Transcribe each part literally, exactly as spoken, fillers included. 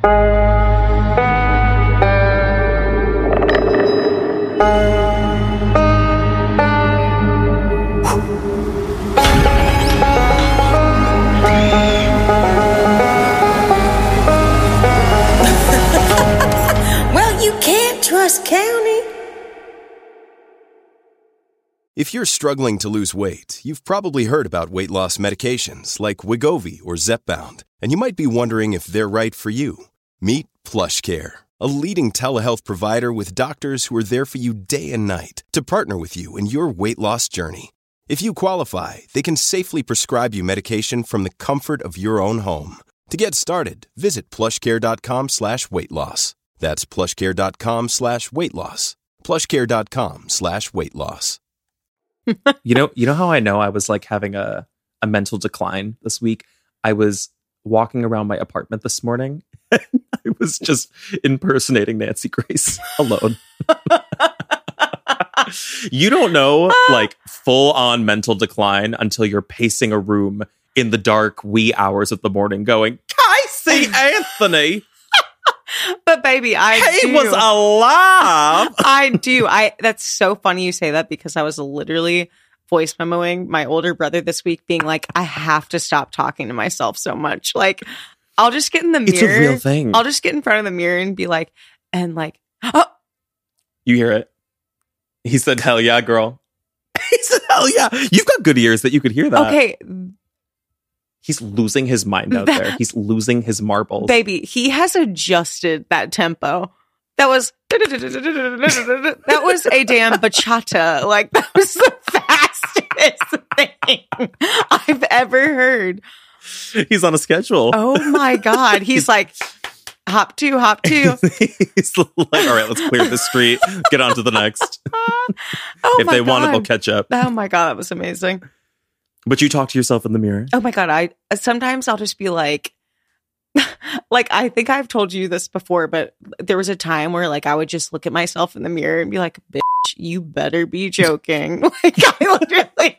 Well, you can't trust County. If you're struggling to lose weight, you've probably heard about weight loss medications like Wegovy or Zepbound, and you might be wondering if they're right for you. Meet PlushCare, a leading telehealth provider with doctors who are there for you day and night to partner with you in your weight loss journey. If you qualify, they can safely prescribe you medication from the comfort of your own home. To get started, visit plushcare.com slash weight loss. That's plushcare.com slash weight loss. plushcare.com slash weight loss. You know, you know how I know I was like having a, a mental decline this week? I was walking around my apartment this morning and I was just impersonating Nancy Grace alone. You don't know like full on mental decline until you're pacing a room in the dark wee hours of the morning going, Casey Anthony. But baby, I he do. was alive. I do. I that's so funny you say that because I was literally voice memoing my older brother this week being like, I have to stop talking to myself so much. Like, I'll just get in the mirror. It's a real thing. I'll just get in front of the mirror and be like, and like, oh. You hear it? He said, hell yeah, girl. He said, hell yeah. You've got good ears that you could hear that. Okay. He's losing his mind out there. He's losing his marbles. Baby, he has adjusted that tempo. That was that was a damn bachata. Like, that was the fastest thing I've ever heard. He's on a schedule. Oh my God. He's like, hop two, hop two. He's like, all right, let's clear the street. Get on to the next. Oh if my they God. want it, they'll catch up. Oh my God, that was amazing. But you talk to yourself in the mirror. Oh my God. I sometimes I'll just be like, like, I think I've told you this before, but there was a time where like I would just look at myself in the mirror and be like, bitch, you better be joking. Like, I literally,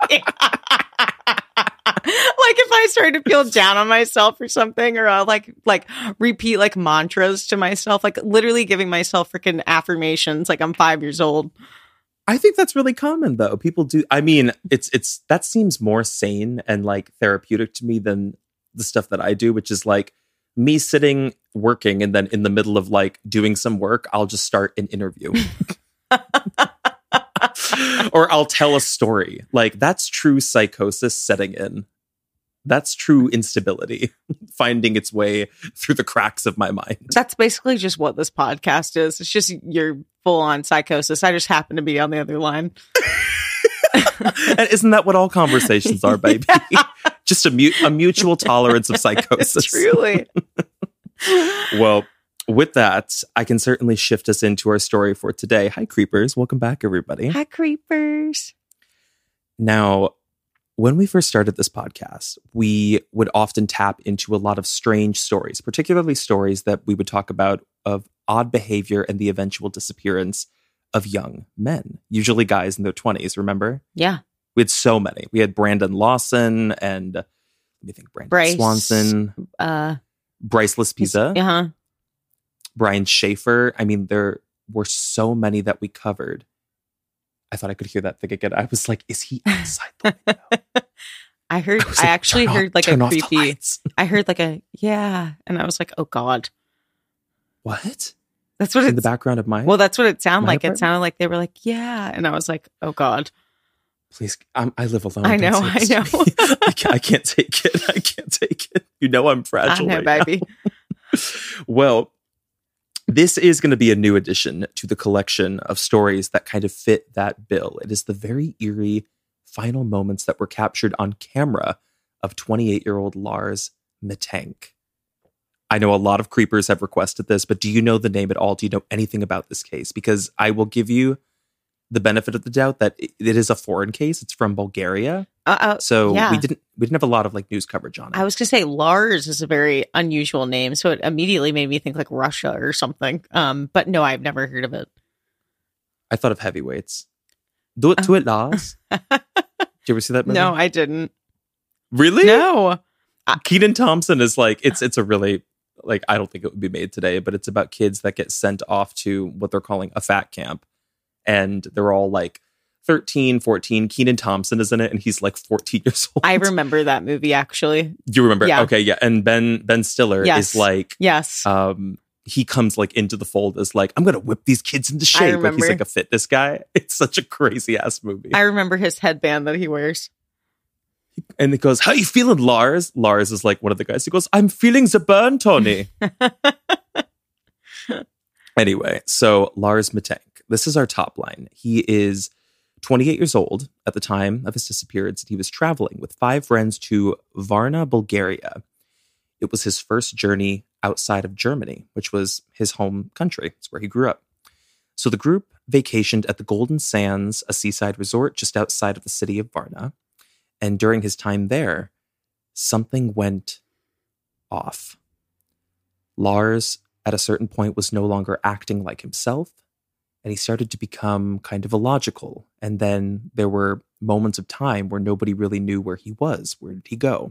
like if I started to feel down on myself or something, or I'll like, like repeat like mantras to myself, like literally giving myself freaking affirmations. Like I'm five years old. I think that's really common though. People do. I mean, it's, it's, that seems more sane and like therapeutic to me than the stuff that I do, which is like me sitting working and then in the middle of like doing some work, I'll just start an interview. Or I'll tell a story. Like that's true psychosis setting in. That's true instability finding its way through the cracks of my mind. That's basically just what this podcast is. It's just your full on psychosis. I just happen to be on the other line. And isn't that what all conversations are, baby? Yeah. Just a, mu- a mutual tolerance of psychosis. Truly. Well, with that, I can certainly shift us into our story for today. Hi, Creepers. Welcome back, everybody. Hi, Creepers. Now, when we first started this podcast, we would often tap into a lot of strange stories, particularly stories that we would talk about of odd behavior and the eventual disappearance of young men, usually guys in their twenties, remember? Yeah. We had so many. We had Brandon Lawson and, let me think, Brandon Bryce, Swanson, uh, Bryce Laspiza, uh-huh. Brian Schaefer. I mean, there were so many that we covered. I thought I could hear that thing again. I was like, is he outside the window? I heard, I, I like, actually turn heard off, like turn a off the creepy, lights. I heard like a, yeah. And I was like, oh God. What? That's what In it's, the background of my... well, that's what it sounded my like. It apartment? sounded like they were like, yeah. And I was like, oh God. Please, I'm, I live alone. I Don't know, say I this to know. me. I, can't, I can't take it. I can't take it. You know I'm fragile I know, right baby. now. Well, this is going to be a new addition to the collection of stories that kind of fit that bill. It is the very eerie final moments that were captured on camera of twenty-eight-year-old Lars Mittank. I know a lot of creepers have requested this, but do you know the name at all? Do you know anything about this case? Because I will give you the benefit of the doubt that it is a foreign case. It's from Bulgaria. Uh, So yeah. we didn't we didn't have a lot of like news coverage on it. I was gonna say Lars is a very unusual name, so it immediately made me think like Russia or something. Um, but no, I've never heard of it. I thought of Heavyweights. Do it to it, Lars. Did you ever see that movie? No, I didn't. Really? No. Keaton Thompson is like, it's it's a really like, I don't think it would be made today, but it's about kids that get sent off to what they're calling a fat camp. And they're all like thirteen, fourteen. Kenan Thompson is in it, and he's like fourteen years old. I remember that movie, actually. You remember? Yeah. Okay, yeah. And Ben Ben Stiller Yes. is like, Yes. um, he comes like into the fold as like, I'm gonna whip these kids into shape. Like, he's remember. like a fitness guy. It's such a crazy ass movie. I remember his headband that he wears. And it goes, how you feeling, Lars? Lars is like one of the guys who goes, I'm feeling the burn, Tony. Anyway, so Lars Mittank. This is our top line. He is twenty-eight years old at the time of his disappearance, and he was traveling with five friends to Varna, Bulgaria. It was his first journey outside of Germany, which was his home country. It's where he grew up. So the group vacationed at the Golden Sands, a seaside resort just outside of the city of Varna. And during his time there, something went off. Lars, at a certain point, was no longer acting like himself, and he started to become kind of illogical. And then there were moments of time where nobody really knew where he was. Where did he go?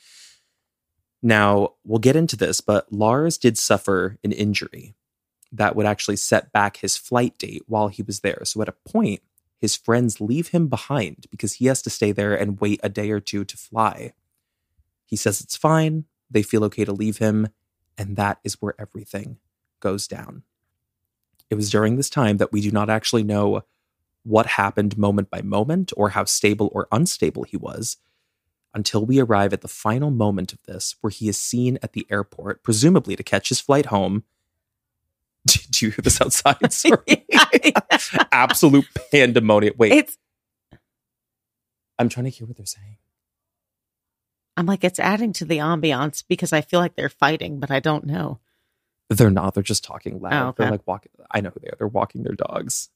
Now, we'll get into this, but Lars did suffer an injury that would actually set back his flight date while he was there. So at a point, his friends leave him behind because he has to stay there and wait a day or two to fly. He says it's fine. They feel okay to leave him. And that is where everything goes down. It was during this time that we do not actually know what happened moment by moment or how stable or unstable he was until we arrive at the final moment of this, where he is seen at the airport, presumably to catch his flight home. Do you hear this outside? Sorry. Yeah, yeah. Absolute pandemonium. Wait, It's. I'm trying to hear what they're saying. I'm like, it's adding to the ambiance because I feel like they're fighting, but I don't know. They're not. They're just talking loud. Oh, okay. They're like walking. I know who they are. They're walking their dogs.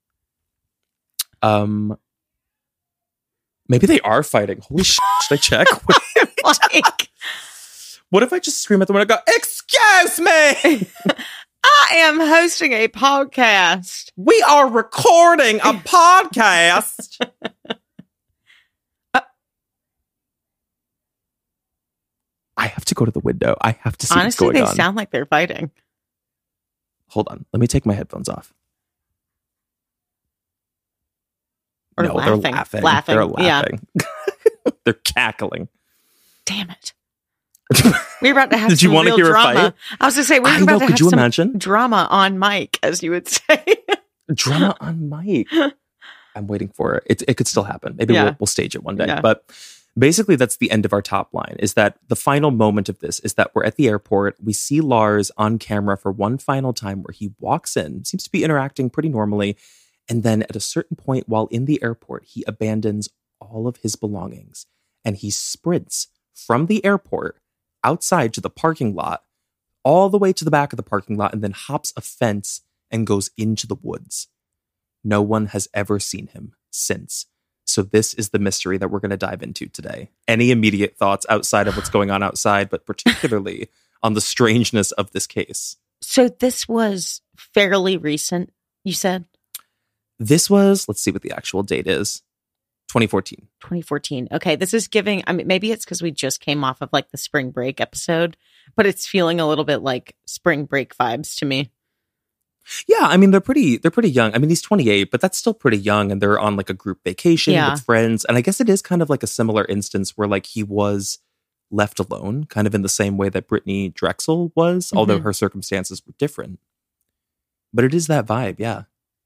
Um, maybe they are fighting. Holy shit! Should I check? Like, What if I just scream at them and I go, "Excuse me! I am hosting a podcast. We are recording a podcast." I have to go to the window. I have to see Honestly, what's they going on. sound like they're fighting. Hold on. Let me take my headphones off. Or no, laughing. they're laughing. Laughing. They're Yeah. laughing. They're cackling. Damn it. We're about to have Did you some want to real hear a drama. fight? I was going to say, we're I about know. to Could have you some imagine? drama on mic, as you would say. Drama on mic. I'm waiting for it. It, it could still happen. Maybe Yeah. we'll, we'll stage it one day. Yeah. But basically, that's the end of our top line, is that the final moment of this is that we're at the airport. We see Lars on camera for one final time where he walks in, seems to be interacting pretty normally. And then at a certain point while in the airport, he abandons all of his belongings and he sprints from the airport outside to the parking lot, all the way to the back of the parking lot, and then hops a fence and goes into the woods. No one has ever seen him since. So this is the mystery that we're going to dive into today. Any immediate thoughts outside of what's going on outside, but particularly on the strangeness of this case? So this was fairly recent, you said? This was, let's see what the actual date is, twenty fourteen. twenty fourteen. Okay, this is giving, I mean, maybe it's because we just came off of like the spring break episode, but it's feeling a little bit like spring break vibes to me. Yeah, I mean, they're pretty, they're pretty young. I mean, he's twenty-eight, but that's still pretty young, and they're on like a group vacation Yeah. with friends. And I guess it is kind of like a similar instance where like he was left alone, kind of in the same way that Brittany Drexel was, Mm-hmm. although her circumstances were different. But it is that vibe, yeah.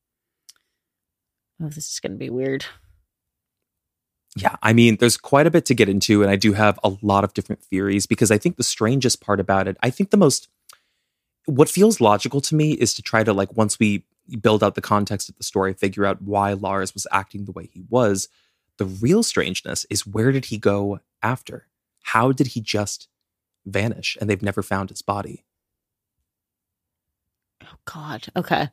Oh, this is going to be weird. Yeah, I mean, there's quite a bit to get into, and I do have a lot of different theories because I think the strangest part about it, I think the most, what feels logical to me is to try to, like, once we build out the context of the story, figure out why Lars was acting the way he was. The real strangeness is, where did he go after? How did he just vanish and they've never found his body? Oh, God. Okay.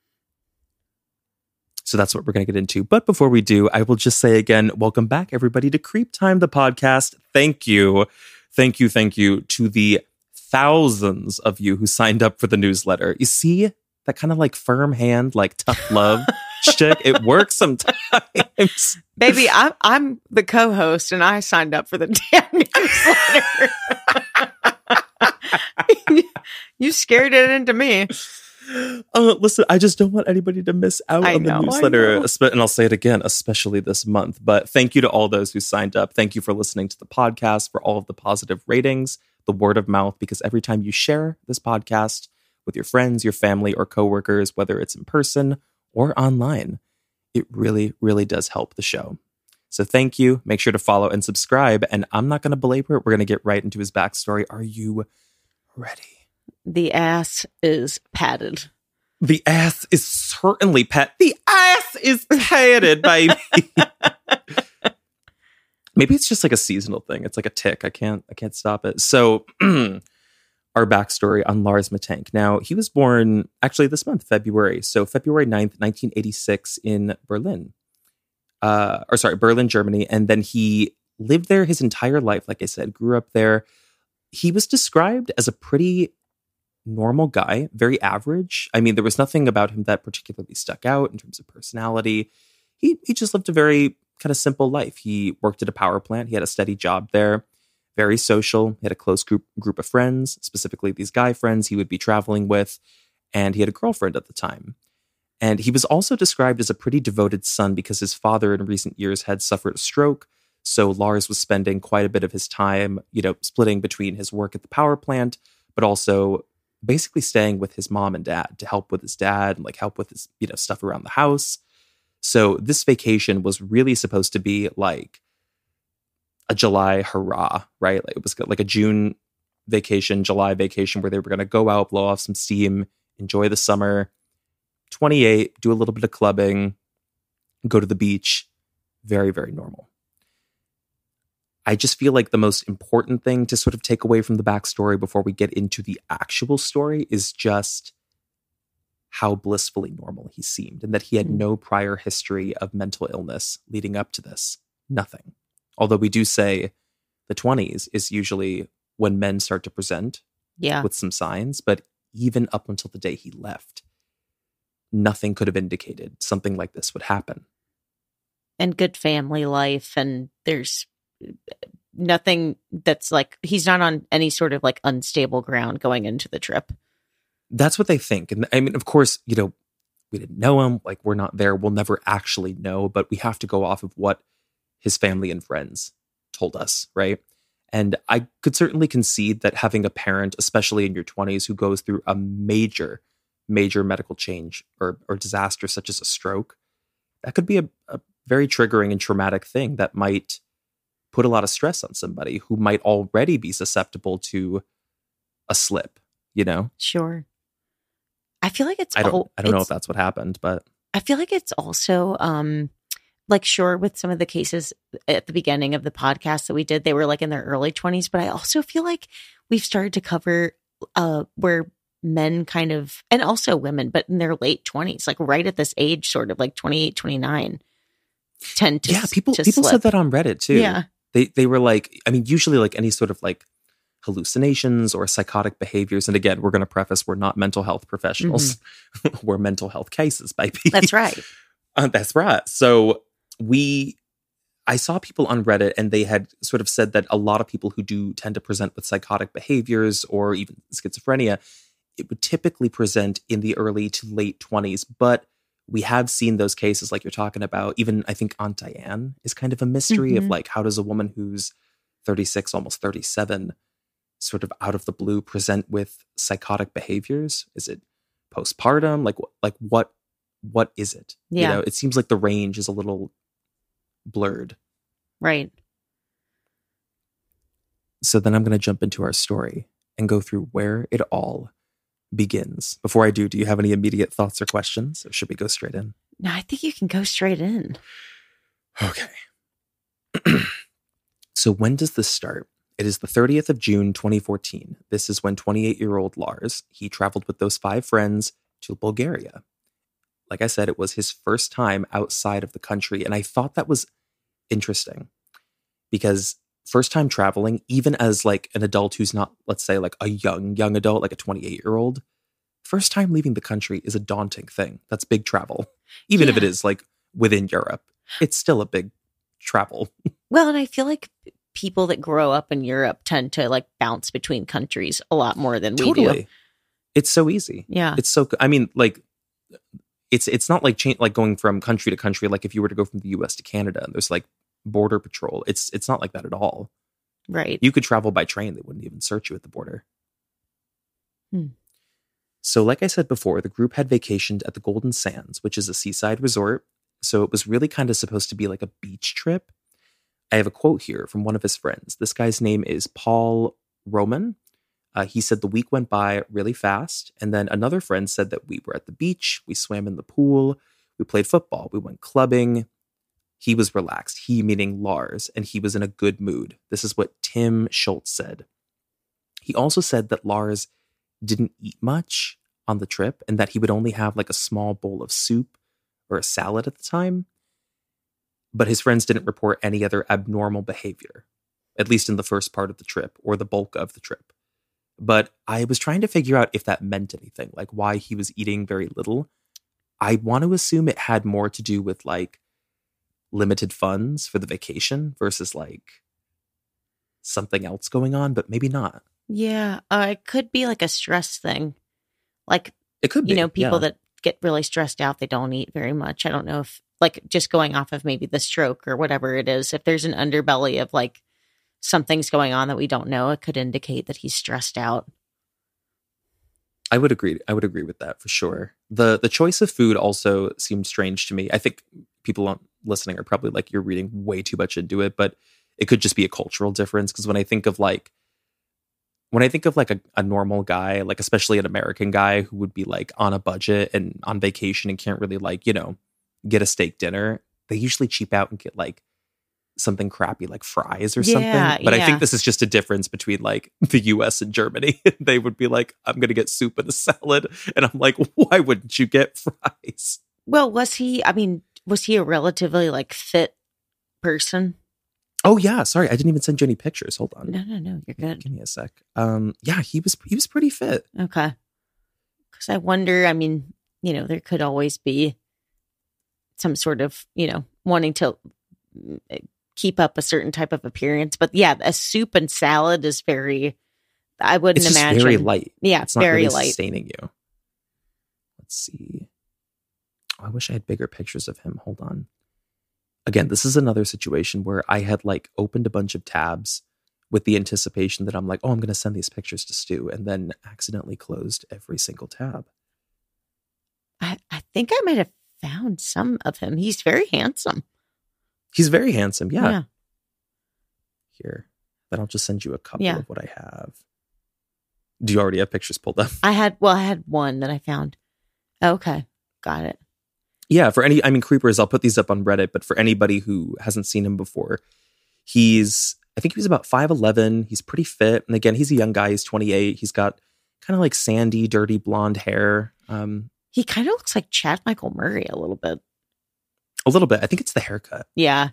So that's what we're going to get into. But before we do, I will just say again, welcome back, everybody, to Creep Time, the podcast. Thank you. Thank you. Thank you to the thousands of you who signed up for the newsletter. You see that kind of like firm hand, like tough love shtick? It works sometimes. Baby, I'm, I'm the co-host and I signed up for the damn newsletter. You scared it into me. Uh, listen, I just don't want anybody to miss out I on the know, I newsletter. know. espe- And I'll say it again, especially this month. But thank you to all those who signed up. Thank you for listening to the podcast, for all of the positive ratings, the word of mouth, because every time you share this podcast with your friends, your family, or coworkers, whether it's in person or online, it really, really does help the show. So thank you. Make sure to follow and subscribe. And I'm not going to belabor it. We're going to get right into his backstory. Are you ready? The ass is padded. The ass is certainly pat. The ass is padded, baby. Maybe it's just like a seasonal thing. It's like a tick. I can't. I can't stop it. So, our backstory on Lars Mittank. Now, he was born actually this month, February. So, February ninth, nineteen eighty-six, in Berlin. Uh, or sorry, Berlin, Germany, and then he lived there his entire life. Like I said, grew up there. He was described as a pretty normal guy, very average. I mean, there was nothing about him that particularly stuck out in terms of personality. He he just lived a very kind of simple life. He worked at a power plant. He had a steady job there, very social. He had a close group group of friends, specifically these guy friends he would be traveling with, and he had a girlfriend at the time. And he was also described as a pretty devoted son because his father in recent years had suffered a stroke. So Lars was spending quite a bit of his time, you know, splitting between his work at the power plant, but also basically staying with his mom and dad to help with his dad and like help with his, you know, stuff around the house. So this vacation was really supposed to be like a July hurrah, right? Like it was like a June vacation, July vacation where they were going to go out, blow off some steam, enjoy the summer. twenty-eight, do a little bit of clubbing, go to the beach. Very, very normal. I just feel like the most important thing to sort of take away from the backstory before we get into the actual story is just how blissfully normal he seemed and that he had no prior history of mental illness leading up to this. Nothing. Although we do say the twenties is usually when men start to present Yeah. with some signs, but even up until the day he left, nothing could have indicated something like this would happen. And good family life. And there's nothing that's like, he's not on any sort of like unstable ground going into the trip. That's what they think. And I mean, of course, you know, we didn't know him. Like, we're not there. We'll never actually know, but we have to go off of what his family and friends told us, right? And I could certainly concede that having a parent, especially in your twenties, who goes through a major, major medical change or, or disaster such as a stroke, that could be a, a very triggering and traumatic thing that might put a lot of stress on somebody who might already be susceptible to a slip, you know? Sure. I feel like it's I don't, all, I don't know it's- if that's what happened, but I feel like it's also um like, sure, with some of the cases at the beginning of the podcast that we did, they were like in their early twenties, but I also feel like we've started to cover uh where men kind of, and also women, but in their late twenties, like right at this age, sort of like twenty-eight, twenty-nine, tend to yeah, people to people slip. said that on Reddit too. Yeah. They they were like, I mean, usually like any sort of like hallucinations or psychotic behaviors. And again, we're going to preface, we're not mental health professionals. Mm-hmm. We're mental health cases, baby. That's right. uh, that's right. So we, I saw people on Reddit and they had sort of said that a lot of people who do tend to present with psychotic behaviors or even schizophrenia, it would typically present in the early to late twenties. But we have seen those cases like you're talking about. Even I think Aunt Diane is kind of a mystery mm-hmm. of like, how does a woman who's thirty-six, almost thirty-seven, sort of out of the blue present with psychotic behaviors? Is it postpartum? Like, like what, what is it? Yeah. You know, it seems like the range is a little blurred. Right. So then I'm going to jump into our story and go through where it all begins. Before I do, do you have any immediate thoughts or questions? Or should we go straight in? No, I think you can go straight in. Okay. So when does this start? It is the thirtieth of June, twenty fourteen. This is when twenty-eight-year-old Lars, he traveled with those five friends to Bulgaria. Like I said, it was his first time outside of the country. And I thought that was interesting because first time traveling, even as like an adult who's not, let's say like a young, young adult, like a twenty-eight-year-old, first time leaving the country is a daunting thing. That's big travel. Even yeah. if it is like within Europe, it's still a big travel. Well, and I feel like people that grow up in Europe tend to like bounce between countries a lot more than we Totally. do. It's so easy. Yeah. It's so, I mean, like, it's it's not like cha- like going from country to country. Like if you were to go from the U S to Canada, and there's like border patrol. It's it's not like that at all. Right. You could travel by train. They wouldn't even search you at the border. Hmm. So like I said before, the group had vacationed at the Golden Sands, which is a seaside resort. So it was really kind of supposed to be like a beach trip. I have a quote here from one of his friends. This guy's name is Paul Roman. Uh, he said the week went by really fast. And then another friend said that we were at the beach. We swam in the pool. We played football. We went clubbing. He was relaxed. He meaning Lars. And he was in a good mood. This is what Tim Schultz said. He also said that Lars didn't eat much on the trip and that he would only have like a small bowl of soup or a salad at the time. But his friends didn't report any other abnormal behavior, at least in the first part of the trip or the bulk of the trip. But I was trying to figure out if that meant anything, like why he was eating very little. I want to assume it had more to do with like limited funds for the vacation versus like something else going on, but maybe not. Yeah. Uh, it could be like a stress thing. Like, It could be. you know, people yeah. that get really stressed out, they don't eat very much. I don't know if, like, just going off of maybe the stroke or whatever it is, if there's an underbelly of like something's going on that we don't know, it could indicate that he's stressed out. I would agree. I would agree with that for sure. The the choice of food also seemed strange to me. I think people listening are probably like, you're reading way too much into it, but it could just be a cultural difference. Because when I think of like, when I think of like a, a normal guy, like especially an American guy who would be like on a budget and on vacation and can't really like, you know, get a steak dinner, they usually cheap out and get like something crappy like fries or Yeah, something. But I yeah. think this is just a difference between like the U S and Germany. They would be like, I'm going to get soup and a salad. And I'm like, why wouldn't you get fries? Well, was he, I mean, was he a relatively like fit person? Oh yeah. Sorry. I didn't even send you any pictures. Hold on. No, no, no. You're good. Give me a sec. Um, yeah, he was, he was pretty fit. Okay. Because I wonder, I mean, you know, there could always be some sort of, you know, wanting to keep up a certain type of appearance. But yeah, a soup and salad is very, I wouldn't It's just imagine. very light. Yeah, It's not very really light. sustaining you. Let's see. Oh, I wish I had bigger pictures of him. Hold on. Again, this is another situation where I had like opened a bunch of tabs with the anticipation that I'm like, oh, I'm going to send these pictures to Stu, and then accidentally closed every single tab. I, I think I might have found some of him. He's very handsome. He's very handsome. Yeah. Yeah. Here. Then I'll just send you a couple Yeah. of what I have. Do you already have pictures pulled up? I had, well, I had one that I found. Okay. Got it. Yeah, for any, I mean, Creepers, I'll put these up on Reddit, but for anybody who hasn't seen him before, he's, I think he was about five eleven. He's pretty fit. And again, he's a young guy. He's twenty-eight. He's got kind of like sandy, dirty blonde hair. Um, He kind of looks like Chad Michael Murray a little bit. a little bit. I think it's the haircut. Yeah.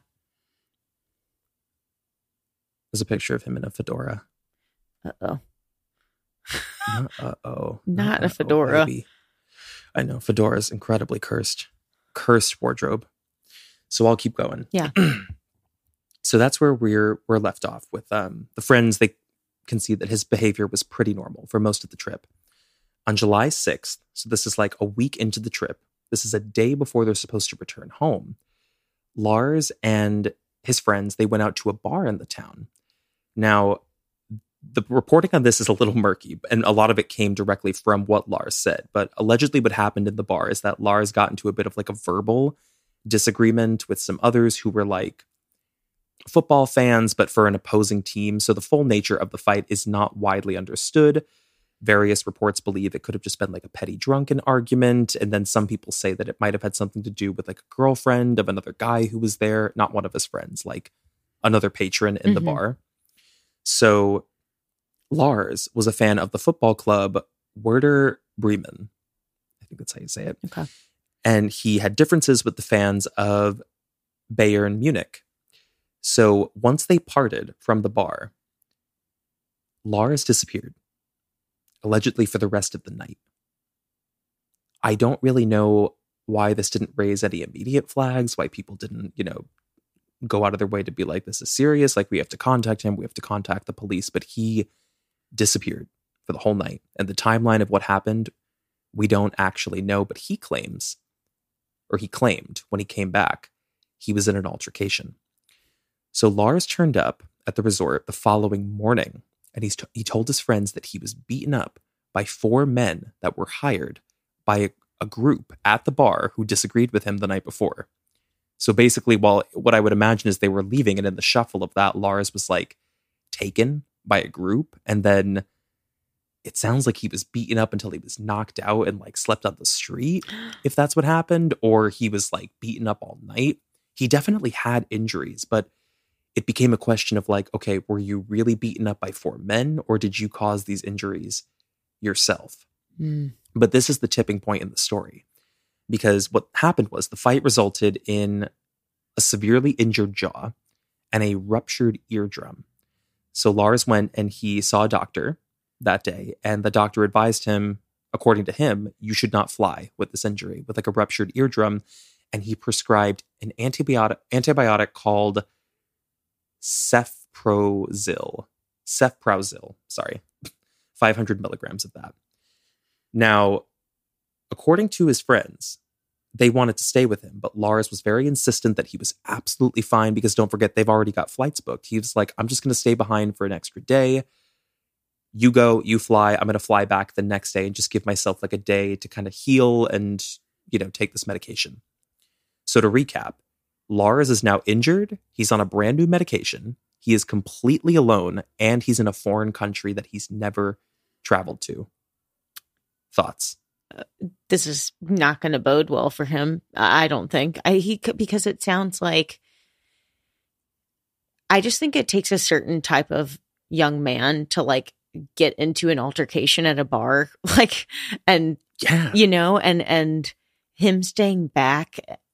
There's a picture of him in a fedora. Uh-oh. Not uh-oh. Not a uh-oh, fedora. baby. I know. Fedora is incredibly cursed. Cursed wardrobe. So I'll keep going. Yeah. So that's where we're we're left off with um, the friends. They can see that his behavior was pretty normal for most of the trip. On July sixth, so this is like a week into the trip, this is a day before they're supposed to return home, Lars and his friends, they went out to a bar in the town. Now, the reporting on this is a little murky, and a lot of it came directly from what Lars said. But allegedly what happened in the bar is that Lars got into a bit of like a verbal disagreement with some others who were like football fans, but for an opposing team. So the full nature of the fight is not widely understood. Various reports believe it could have just been like a petty drunken argument. And then some people say that it might have had something to do with like a girlfriend of another guy who was there, not one of his friends, like another patron in the Mhm. bar. So Lars was a fan of the football club Werder Bremen. I think that's how you say it. Okay. And he had differences with the fans of Bayern Munich. So once they parted from the bar, Lars disappeared, allegedly for the rest of the night. I don't really know why this didn't raise any immediate flags, why people didn't, you know, go out of their way to be like, this is serious. Like, we have to contact him. We have to contact the police. But he disappeared for the whole night. And the timeline of what happened, we don't actually know. But he claims, or he claimed when he came back, he was in an altercation. So Lars turned up at the resort the following morning, and he's t- he told his friends that he was beaten up by four men that were hired by a, a group at the bar who disagreed with him the night before. So basically, while what I would imagine is they were leaving, and in the shuffle of that, Lars was like taken by a group, and then it sounds like he was beaten up until he was knocked out and like slept on the street, if that's what happened, or he was like beaten up all night. He definitely had injuries, but it became a question of like, okay, were you really beaten up by four men, or did you cause these injuries yourself? Mm. But this is the tipping point in the story, because what happened was the fight resulted in a severely injured jaw and a ruptured eardrum. So Lars went and he saw a doctor that day, and the doctor advised him, according to him, you should not fly with this injury, with like a ruptured eardrum. And he prescribed an antibiotic antibiotic called Cefprozil. Cefprozil, sorry. five hundred milligrams of that. Now, according to his friends, they wanted to stay with him, but Lars was very insistent that he was absolutely fine, because don't forget, they've already got flights booked. He was like, I'm just going to stay behind for an extra day. You go, you fly. I'm going to fly back the next day and just give myself like a day to kind of heal and, you know, take this medication. So to recap, Lars is now injured. He's on a brand new medication. He is completely alone, and he's in a foreign country that he's never traveled to. Thoughts? Uh, this is not going to bode well for him. I don't think. I he could, because it sounds like. I just think it takes a certain type of young man to like get into an altercation at a bar, like, and yeah, you know, and and him staying back.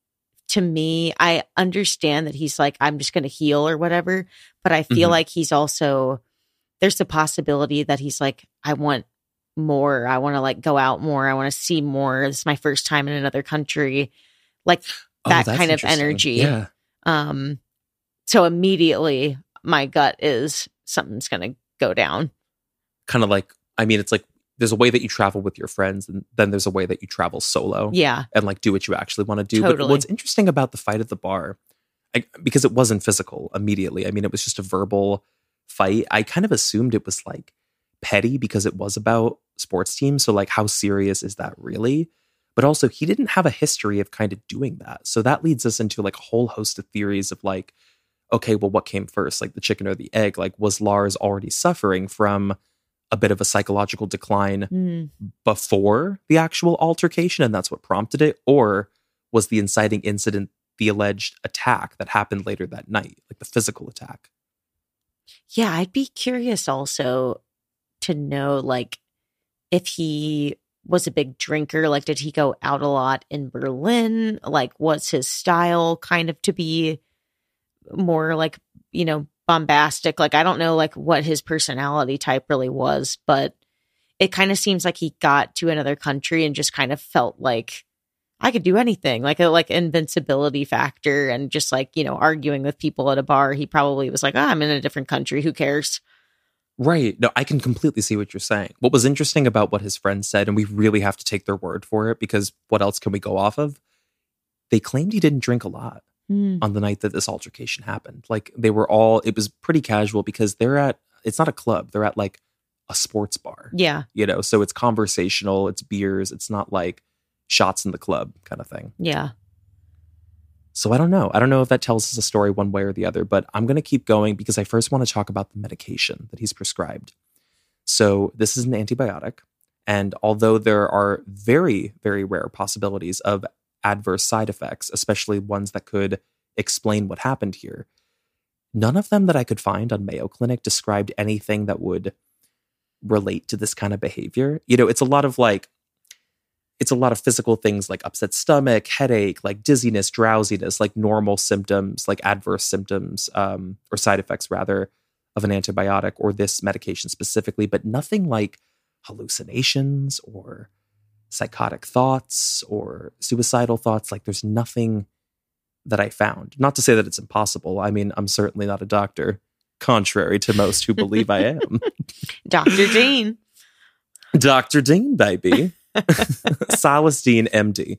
To me, I understand that he's like, I'm just going to heal or whatever, but I feel mm-hmm. like he's also, there's the possibility that he's like, I want more. I want to like go out more. I want to see more. This is my first time in another country. Like oh, that kind of energy. Yeah. Um, so immediately my gut is something's going to go down. Kind of like, I mean, it's like, there's a way that you travel with your friends, and then there's a way that you travel solo. Yeah. And like do what you actually want to do. Totally. But what's interesting about the fight at the bar, I, because it wasn't physical immediately. I mean, it was just a verbal fight. I kind of assumed it was like petty because it was about sports teams. So like, how serious is that really? But also he didn't have a history of kind of doing that. So that leads us into like a whole host of theories of like, okay, well, what came first? Like the chicken or the egg? Like, was Lars already suffering from a bit of a psychological decline mm. before the actual altercation, and that's what prompted it? Or was the inciting incident the alleged attack that happened later that night, like the physical attack? Yeah, I'd be curious also to know, like, if he was a big drinker, like, did he go out a lot in Berlin? Like, what's his style kind of to be more like, you know, bombastic? Like, I don't know like what his personality type really was, but it kind of seems like he got to another country and just kind of felt like I could do anything, like a like invincibility factor, and just like, you know, arguing with people at a bar. He probably was like, oh, I'm in a different country. Who cares? Right. No, I can completely see what you're saying. What was interesting about what his friends said, and we really have to take their word for it because what else can we go off of? They claimed he didn't drink a lot. Mm. On the night that this altercation happened. Like they were all, it was pretty casual because they're at, it's not a club. They're at like a sports bar. Yeah. You know, so it's conversational, it's beers. It's not like shots in the club kind of thing. Yeah. So I don't know. I don't know if that tells us a story one way or the other, but I'm going to keep going because I first want to talk about the medication that he's prescribed. So this is an antibiotic. And although there are very, very rare possibilities of adverse side effects, especially ones that could explain what happened here, none of them that I could find on Mayo Clinic described anything that would relate to this kind of behavior. You know, it's a lot of like, it's a lot of physical things like upset stomach, headache, like dizziness, drowsiness, like normal symptoms, like adverse symptoms um, or side effects rather of an antibiotic or this medication specifically, but nothing like hallucinations or psychotic thoughts or suicidal thoughts. Like there's nothing that I found. Not to say that it's impossible. I mean, I'm certainly not a doctor, contrary to most who believe I am. Doctor Dean. Doctor Dean, baby. Silas Dean, M D.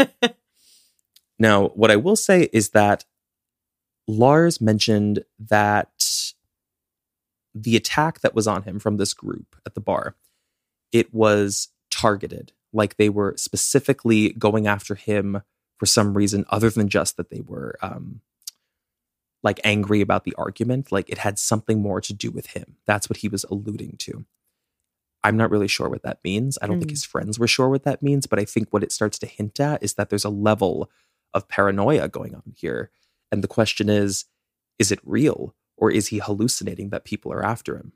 Now, what I will say is that Lars mentioned that the attack that was on him from this group at the bar, it was targeted. Like they were specifically going after him for some reason other than just that they were um, like angry about the argument. Like it had something more to do with him. That's what he was alluding to. I'm not really sure what that means. I don't mm. think his friends were sure what that means, but I think what it starts to hint at is that there's a level of paranoia going on here. And the question is, is it real or is he hallucinating that people are after him?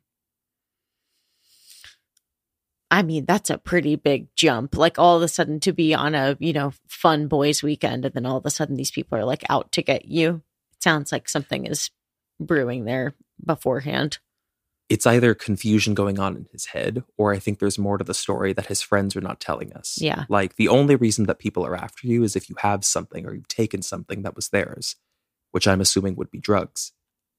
I mean, that's a pretty big jump. Like all of a sudden to be on a, you know, fun boys weekend and then all of a sudden these people are like out to get you. It sounds like something is brewing there beforehand. It's either confusion going on in his head, or I think there's more to the story that his friends are not telling us. Yeah. Like the only reason that people are after you is if you have something or you've taken something that was theirs, which I'm assuming would be drugs.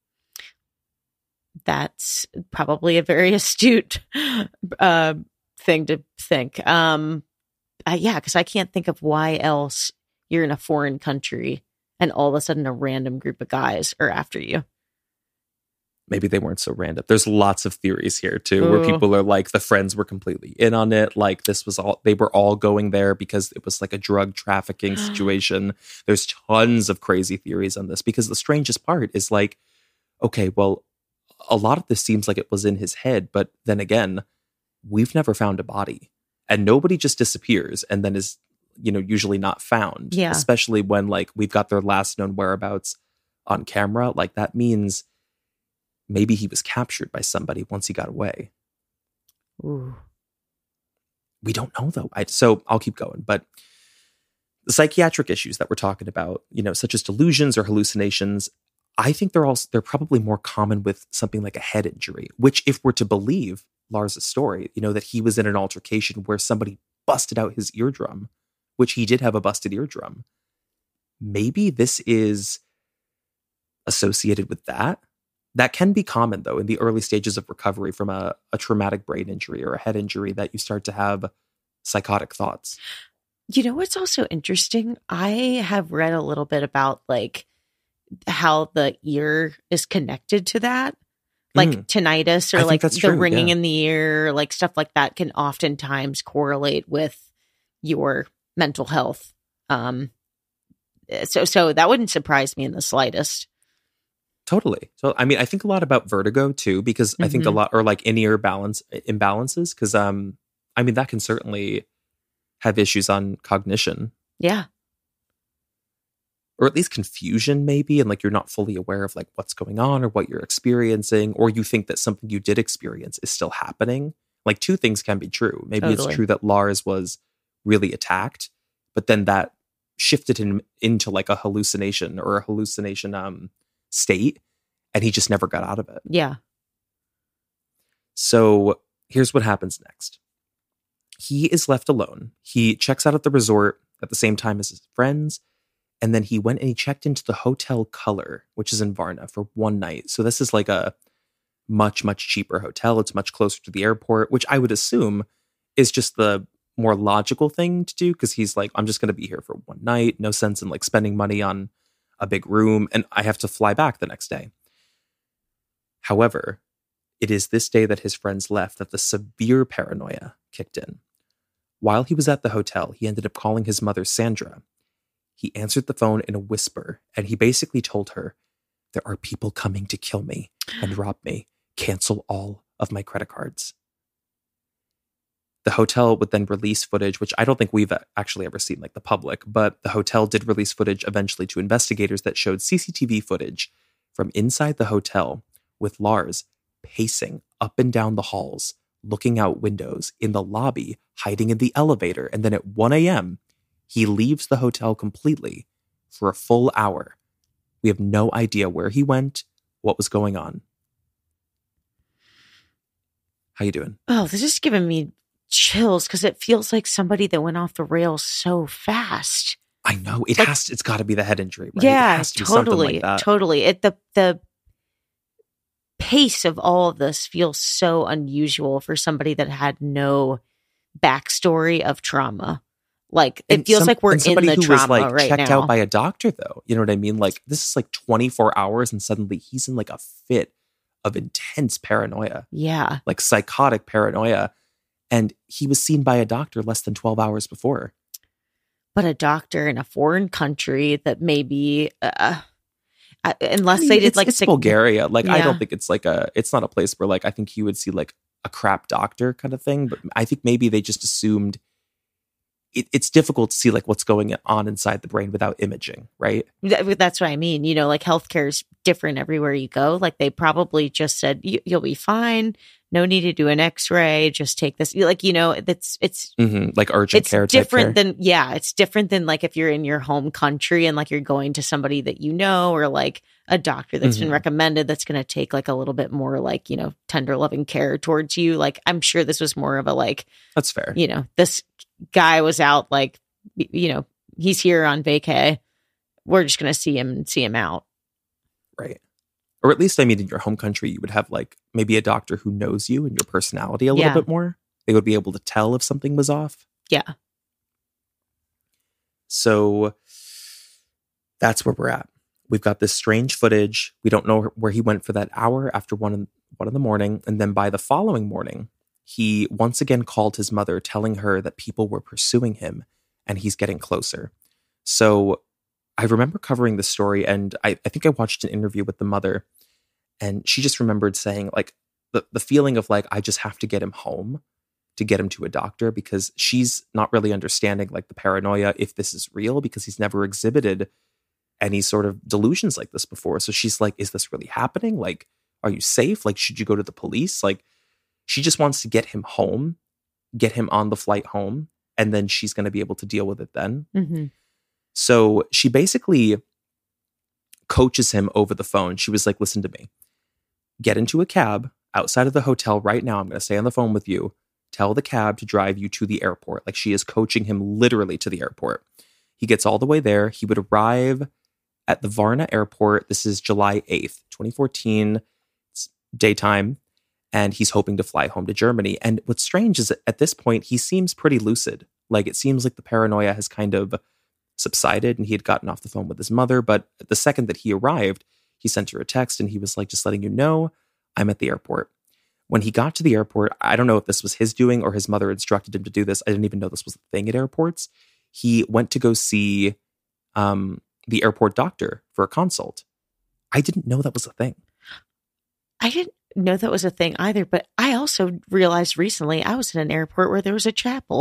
That's probably a very astute uh, thing to think. Um, uh, yeah, because I can't think of why else you're in a foreign country and all of a sudden a random group of guys are after you. Maybe they weren't so random. There's lots of theories here too, Ooh. Where people are like, the friends were completely in on it. Like this was all, they were all going there because it was like a drug trafficking situation. There's tons of crazy theories on this because the strangest part is like, okay, well, a lot of this seems like it was in his head, but then again, we've never found a body and nobody just disappears and then is, you know, usually not found. Yeah. Especially when like we've got their last known whereabouts on camera. Like that means maybe he was captured by somebody once he got away. Ooh. We don't know though. I, so I'll keep going. But the psychiatric issues that we're talking about, you know, such as delusions or hallucinations, I think they're also they're probably more common with something like a head injury, which if we're to believe Lars' story, you know, that he was in an altercation where somebody busted out his eardrum, which he did have a busted eardrum. Maybe this is associated with that. That can be common, though, in the early stages of recovery from a, a traumatic brain injury or a head injury that you start to have psychotic thoughts. You know what's also interesting? I have read a little bit about like how the ear is connected to that. Like mm. tinnitus or like the true, ringing yeah. in the ear, like stuff like that can oftentimes correlate with your mental health. Um, so, so that wouldn't surprise me in the slightest. Totally. So, I mean, I think a lot about vertigo too, because mm-hmm. I think a lot, or like in-ear balance imbalances, because um, I mean, that can certainly have issues on cognition. Yeah. Or at least confusion maybe, and like you're not fully aware of like what's going on or what you're experiencing, or you think that something you did experience is still happening. Like two things can be true. Maybe totally. It's true that Lars was really attacked, but then that shifted him into like a hallucination or a hallucination um state, and he just never got out of it. Yeah. So here's what happens next. He is left alone. He checks out at the resort at the same time as his friends, and then he went and he checked into the Hotel Color, which is in Varna, for one night. So this is like a much, much cheaper hotel. It's much closer to the airport, which I would assume is just the more logical thing to do, because he's like, I'm just going to be here for one night. No sense in like spending money on a big room, and I have to fly back the next day. However, it is this day that his friends left that the severe paranoia kicked in. While he was at the hotel, he ended up calling his mother, Sandra. He answered the phone in a whisper, and he basically told her, there are people coming to kill me and rob me. Cancel all of my credit cards. The hotel would then release footage, which I don't think we've actually ever seen, like the public, but the hotel did release footage eventually to investigators that showed C C T V footage from inside the hotel with Lars pacing up and down the halls, looking out windows, in the lobby, hiding in the elevator, and then at one a.m., he leaves the hotel completely for a full hour. We have no idea where he went, what was going on. How you doing? Oh, this is giving me chills because it feels like somebody that went off the rails so fast. I know it Like- has to, it's got to be the head injury, right? Yeah, it has to be something totally, like that. totally. It the the pace of all of this feels so unusual for somebody that had no backstory of trauma. Like it And feels some- like we're and in somebody the who trauma was like right checked now. out by a doctor, though. You know what I mean? Like this is like twenty-four hours, and suddenly he's in like a fit of intense paranoia, yeah, like psychotic paranoia, and he was seen by a doctor less than twelve hours before. but a doctor in a foreign country that maybe, uh, uh, unless I mean, they did it's, like it's sig- Bulgaria. Like I Yeah. don't think it's like a. It's not a place where like I think you would see like a crap doctor kind of thing. But I think maybe they just assumed. It, it's difficult to see like what's going on inside the brain without imaging, right? Th- That's what I mean. You know, like healthcare is different everywhere you go. Like they probably just said, "You- you'll be fine. No need to do an x-ray. Just take this." Like, you know, it's, it's, Mm-hmm. Like urgent it's care type different care. than, yeah, it's different than like if you're in your home country and like you're going to somebody that you know, or like a doctor that's been Mhm. recommended that's going to take like a little bit more like, you know, tender loving care towards you. Like I'm sure this was more of a like, That's fair. you know, this guy was out like, y- you know, he's here on vacay. We're just going to see him and see him out. Right. Or at least, I mean, in your home country, you would have like maybe a doctor who knows you and your personality a little Yeah. bit more. They would be able to tell if something was off. Yeah. So that's where we're at. We've got this strange footage. We don't know where he went for that hour after one in, one in the morning. And then by the following morning, he once again called his mother, telling her that people were pursuing him and he's getting closer. So I remember covering the story, and I, I think I watched an interview with the mother, and she just remembered saying like the, the feeling of like, I just have to get him home to get him to a doctor, because she's not really understanding like the paranoia, if this is real, because he's never exhibited any sort of delusions like this before. So she's like, is this really happening? Like, are you safe? Like, should you go to the police? Like, she just wants to get him home, get him on the flight home, and then she's going to be able to deal with it then. Mm-hmm. So she basically coaches him over the phone. She was like, listen to me. Get into a cab outside of the hotel right now. I'm going to stay on the phone with you. Tell the cab to drive you to the airport. Like, she is coaching him literally to the airport. He gets all the way there. He would arrive at the Varna airport. This is July eighth, twenty fourteen. It's daytime. And he's hoping to fly home to Germany. And what's strange is that at this point, he seems pretty lucid. Like, it seems like the paranoia has kind of subsided and he had gotten off the phone with his mother. But the second that he arrived, he sent her a text and he was like, just letting you know, I'm at the airport. When he got to the airport, I don't know if this was his doing or his mother instructed him to do this. I didn't even know this was a thing at airports. He went to go see um, the airport doctor for a consult. I didn't know that was a thing. I didn't know that was a thing either, but I also realized recently I was at an airport where there was a chapel.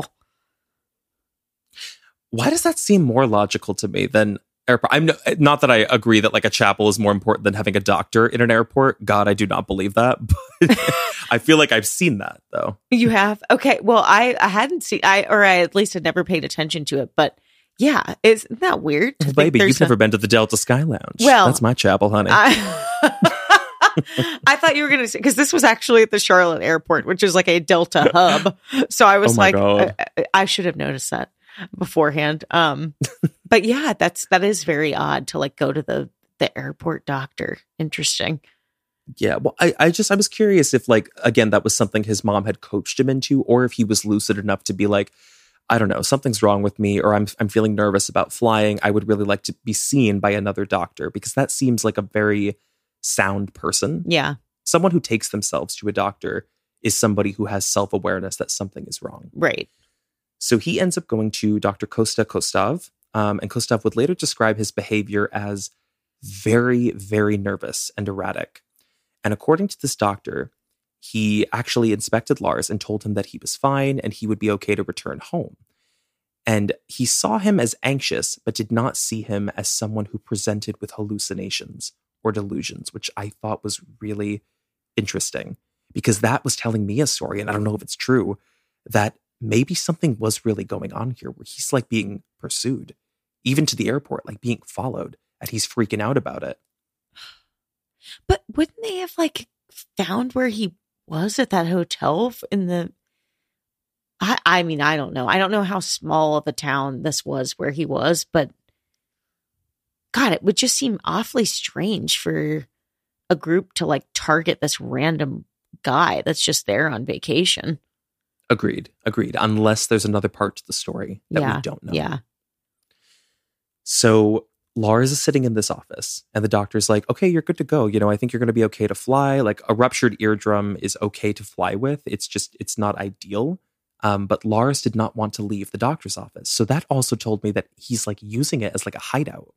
Why does that seem more logical to me than airport? I'm no, not that I agree that like a chapel is more important than having a doctor in an airport. God, I do not believe that. But I feel like I've seen that though. You have? Okay. Well, I, I hadn't seen, I, or I at least had never paid attention to it, but yeah, isn't that weird? to Well, think baby, there's you've a- never been to the Delta Sky Lounge. Well, that's my chapel, honey. I, I thought you were going to say, because this was actually at the Charlotte airport, which is like a Delta hub. So I was Oh my like, God. I, I should have noticed that beforehand. Um, but yeah, that's, that is very odd to like go to the, the airport doctor. Interesting. Yeah, well, I, I just, I was curious if like, again, that was something his mom had coached him into, or if he was lucid enough to be like, I don't know, something's wrong with me, or I'm I'm feeling nervous about flying. I would really like to be seen by another doctor, because that seems like a very sound person. Yeah. Someone who takes themselves to a doctor is somebody who has self-awareness that something is wrong. Right. So he ends up going to Doctor Kosta Kostov, um, and Kostov would later describe his behavior as very, very nervous and erratic. And according to this doctor, he actually inspected Lars and told him that he was fine and he would be okay to return home. And he saw him as anxious, but did not see him as someone who presented with hallucinations or delusions, which I thought was really interesting, because that was telling me a story, and I don't know if it's true, that maybe something was really going on here where he's like being pursued, even to the airport, like being followed, and he's freaking out about it. But wouldn't they have like found where he was at that hotel in the, I, I mean, I don't know. I don't know how small of a town this was where he was, but God, it would just seem awfully strange for a group to like target this random guy that's just there on vacation. Agreed. Agreed. Unless there's another part to the story that yeah. we don't know. Yeah. So Lars is sitting in this office and the doctor's like, okay, you're good to go. You know, I think you're going to be okay to fly. Like a ruptured eardrum is okay to fly with. It's just, it's not ideal. Um, but Lars did not want to leave the doctor's office. So that also told me that he's like using it as like a hideout.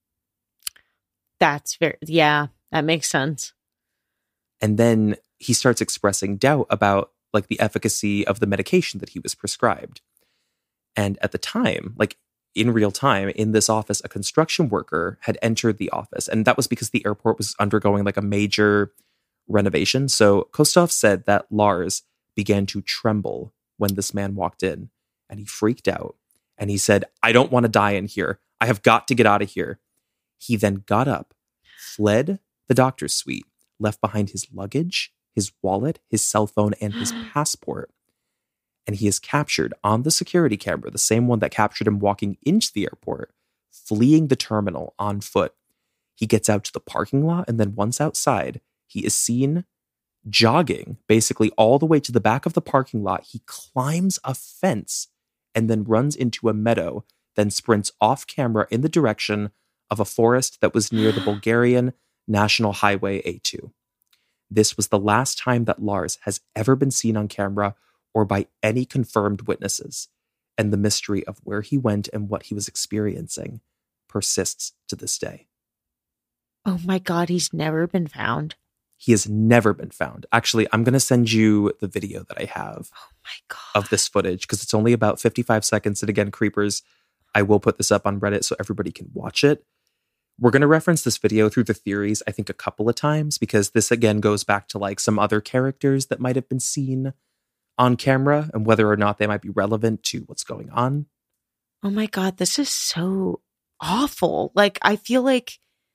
That's very, yeah, that makes sense. And then he starts expressing doubt about like the efficacy of the medication that he was prescribed. And at the time, like in real time in this office, a construction worker had entered the office. And that was because the airport was undergoing like a major renovation. So Kostov said that Lars began to tremble when this man walked in, and he freaked out. And he said, I don't want to die in here. I have got to get out of here. He then got up, fled the doctor's suite, left behind his luggage, his wallet, his cell phone, and his passport. And he is captured on the security camera, the same one that captured him walking into the airport, fleeing the terminal on foot. He gets out to the parking lot, and then once outside, he is seen jogging basically all the way to the back of the parking lot. He climbs a fence and then runs into a meadow, then sprints off camera in the direction of a forest that was near the Bulgarian National Highway A two. This was the last time that Lars has ever been seen on camera or by any confirmed witnesses, and the mystery of where he went and what he was experiencing persists to this day. Oh my God, he's never been found. He has never been found. Actually, I'm going to send you the video that I have oh my God. of this footage because it's only about fifty-five seconds. And again, creepers, I will put this up on Reddit so everybody can watch it. We're going to reference this video through the theories, I think, a couple of times because this, again, goes back to like some other characters that might have been seen on camera and whether or not they might be relevant to what's going on. Oh my God, this is so awful. Like, I feel like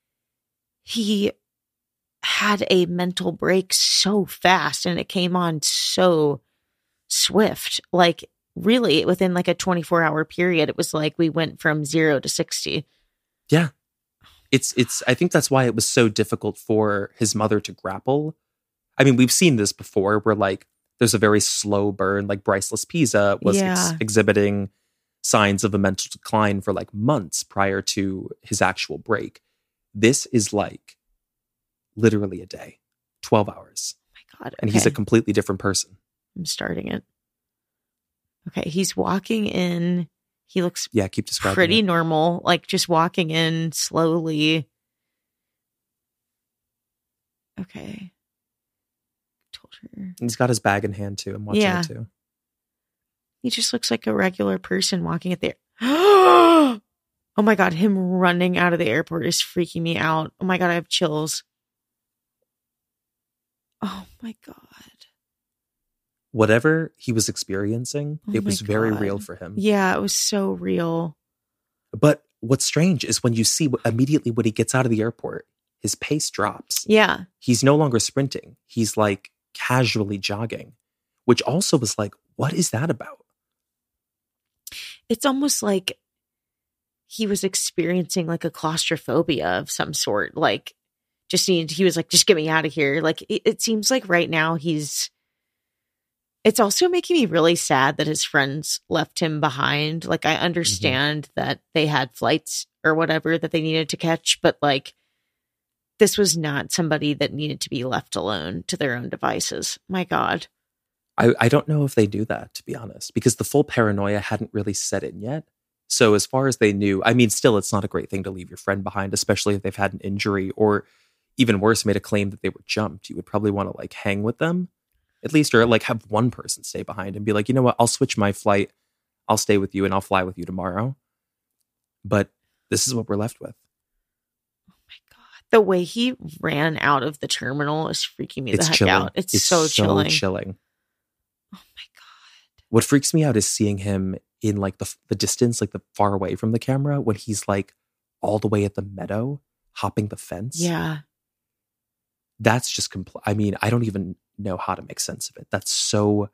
he had a mental break so fast and it came on so swift. Like, really, within like a twenty-four hour period, it was like we went from zero to sixty. Yeah. It's, it's, I think that's why it was so difficult for his mother to grapple. I mean, we've seen this before where like there's a very slow burn, like Bryce Laspiza was Yeah. ex- exhibiting signs of a mental decline for like months prior to his actual break. This is like literally a day, twelve hours. Oh my God. And he's a okay. completely different person. I'm starting it. Okay, he's walking in. He looks Yeah, keep describing pretty it. normal, like just walking in slowly. Okay. Told her. He's got his bag in hand too. I'm watching Yeah. it too. He just looks like a regular person walking at the Oh my God, him running out of the airport is freaking me out. Oh my God, I have chills. Oh my God. Whatever he was experiencing, Oh it my was very God. real for him. Yeah, it was so real. But what's strange is when you see immediately when he gets out of the airport, his pace drops. Yeah. He's no longer sprinting. He's like casually jogging, which also was like, what is that about? It's almost like he was experiencing like a claustrophobia of some sort. Like, just need, he was like, just get me out of here. Like, it, it seems like right now he's, it's also making me really sad that his friends left him behind. Like, I understand mm-hmm. that they had flights or whatever that they needed to catch, but like, this was not somebody that needed to be left alone to their own devices. My God. I, I don't know if they do that, to be honest, because the full paranoia hadn't really set in yet. So as far as they knew, I mean, still, it's not a great thing to leave your friend behind, especially if they've had an injury or even worse, made a claim that they were jumped. You would probably want to like hang with them at least, or like have one person stay behind and be like, you know what, I'll switch my flight. I'll stay with you and I'll fly with you tomorrow. But this is what we're left with. Oh my God. The way he ran out of the terminal is freaking me It's the heck chilling. out. It's, It's so, so chilling. chilling. Oh my God. What freaks me out is seeing him in like the the distance, like the far away from the camera, when he's like all the way at the meadow, hopping the fence. Yeah. That's just compl- I mean, I don't even know how to make sense of it. That's so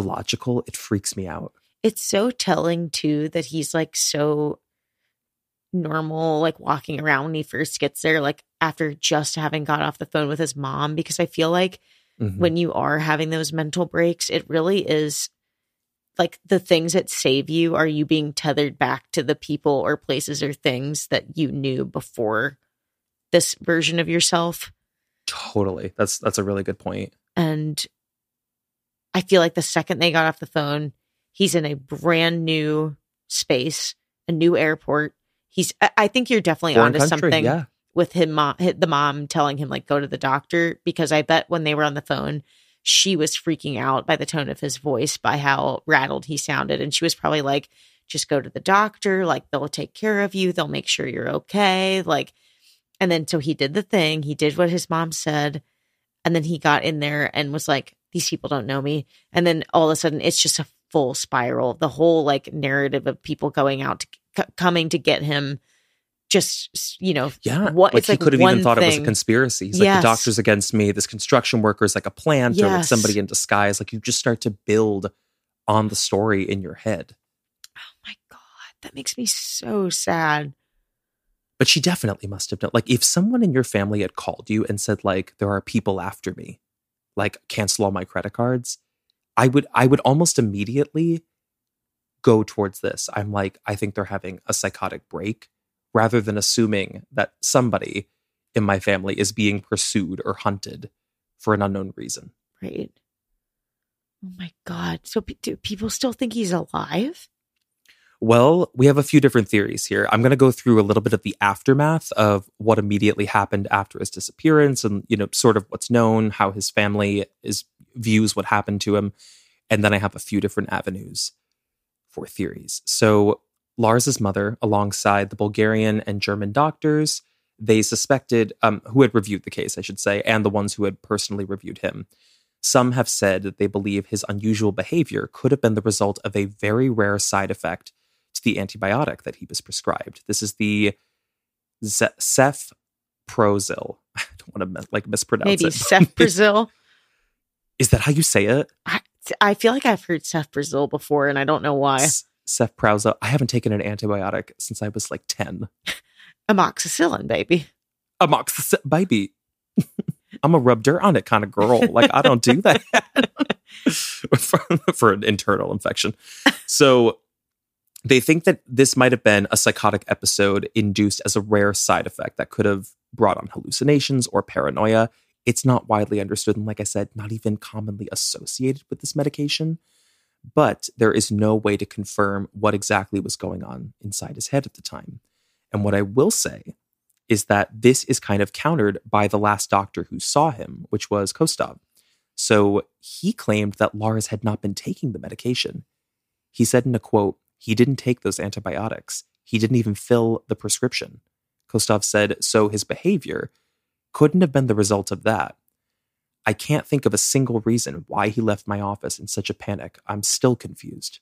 illogical. It freaks me out. It's so telling too that he's like so normal, like walking around when he first gets there, like after just having got off the phone with his mom, because I feel like mm-hmm. when you are having those mental breaks, it really is like the things that save you are you being tethered back to the people or places or things that you knew before this version of yourself. Totally. That's that's a really good point. And I feel like the second they got off the phone, he's in a brand new space, a new airport. He's, I think you're definitely Foreign onto country, something yeah. with him, mom, the mom telling him like, go to the doctor, because I bet when they were on the phone, she was freaking out by the tone of his voice, by how rattled he sounded. And she was probably like, just go to the doctor. Like, they'll take care of you. They'll make sure you're okay. Like, and then so he did the thing. He did what his mom said. And then he got in there and was like, these people don't know me. And then all of a sudden it's just a full spiral. The whole like narrative of people going out to c- coming to get him. Just, you know, yeah, what like it's he like could have even thought thing. It was a conspiracy. He's Yes. like, the doctor's against me. This construction worker is like a plant Yes. or like somebody in disguise. Like you just start to build on the story in your head. Oh my God, that makes me so sad. But she definitely must have done. Like if someone in your family had called you and said like, there are people after me, like cancel all my credit cards, I would, I would almost immediately go towards this. I'm like, I think they're having a psychotic break, rather than assuming that somebody in my family is being pursued or hunted for an unknown reason. Right. Oh my God. So p- do people still think he's alive? Well, we have a few different theories here. I'm going to go through a little bit of the aftermath of what immediately happened after his disappearance and, you know, sort of what's known, how his family is views what happened to him. And then I have a few different avenues for theories. So Lars's mother, alongside the Bulgarian and German doctors, they suspected, um, who had reviewed the case, I should say, and the ones who had personally reviewed him. Some have said that they believe his unusual behavior could have been the result of a very rare side effect to the antibiotic that he was prescribed. This is the Z- cefprozil. I don't want to like mispronounce Maybe it. cefprozil. Is that how you say it? I, I feel like I've heard cefprozil before, and I don't know why. S- cefprozil. I haven't taken an antibiotic since I was like ten. Amoxicillin, baby. Amoxicillin, baby. I'm a rub dirt on it kind of girl. Like, I don't do that for, for an internal infection. So they think that this might have been a psychotic episode induced as a rare side effect that could have brought on hallucinations or paranoia. It's not widely understood, and like I said, not even commonly associated with this medication. But there is no way to confirm what exactly was going on inside his head at the time. And what I will say is that this is kind of countered by the last doctor who saw him, which was Kostov. So he claimed that Lars had not been taking the medication. He said in a quote, he didn't take those antibiotics. He didn't even fill the prescription. Kostov said, so his behavior couldn't have been the result of that. I can't think of a single reason why he left my office in such a panic. I'm still confused.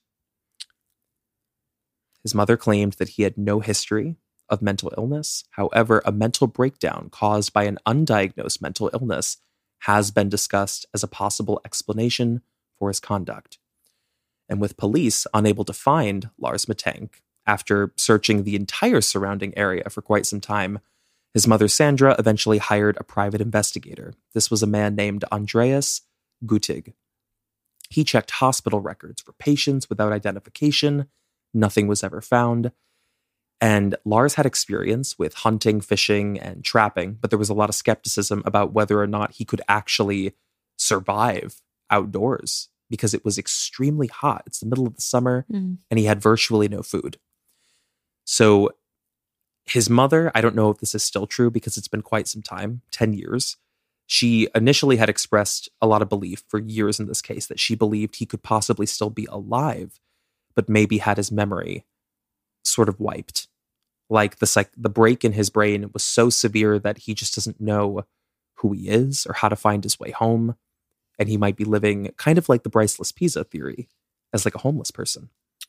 His mother claimed that he had no history of mental illness. However, a mental breakdown caused by an undiagnosed mental illness has been discussed as a possible explanation for his conduct. And with police unable to find Lars Mittank after searching the entire surrounding area for quite some time, his mother Sandra eventually hired a private investigator. This was a man named Andreas Gutig. He checked hospital records for patients without identification. Nothing was ever found. And Lars had experience with hunting, fishing, and trapping, but there was a lot of skepticism about whether or not he could actually survive outdoors because it was extremely hot. It's the middle of the summer, mm. and he had virtually no food. So his mother, I don't know if this is still true because it's been quite some time, ten years. She initially had expressed a lot of belief for years in this case that she believed he could possibly still be alive, but maybe had his memory sort of wiped. Like the psych- the break in his brain was so severe that he just doesn't know who he is or how to find his way home. And he might be living kind of like the Bryceless Pizza theory as like a homeless person.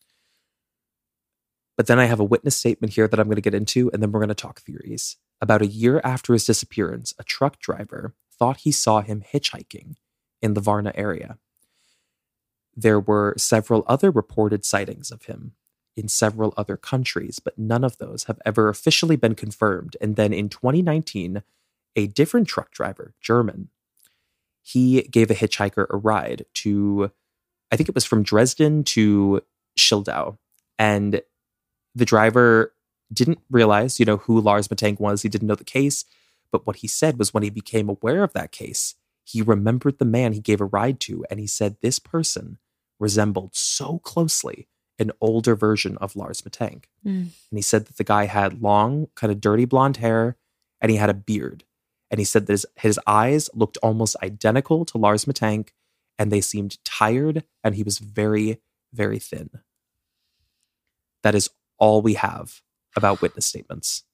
But then I have a witness statement here that I'm going to get into, and then we're going to talk theories. About a year after his disappearance, a truck driver thought he saw him hitchhiking in the Varna area. There were several other reported sightings of him, in several other countries, but none of those have ever officially been confirmed. And then in twenty nineteen, a different truck driver, German, he gave a hitchhiker a ride to, I think it was from Dresden to Schildau. And the driver didn't realize, you know, who Lars Mittank was. He didn't know the case. But what he said was when he became aware of that case, he remembered the man he gave a ride to. And he said this person resembled so closely an older version of Lars Mittank. Mm. And he said that the guy had long, kind of dirty blonde hair, and he had a beard. And he said that his, his eyes looked almost identical to Lars Mittank, and they seemed tired, and he was very, very thin. That is all we have about witness statements.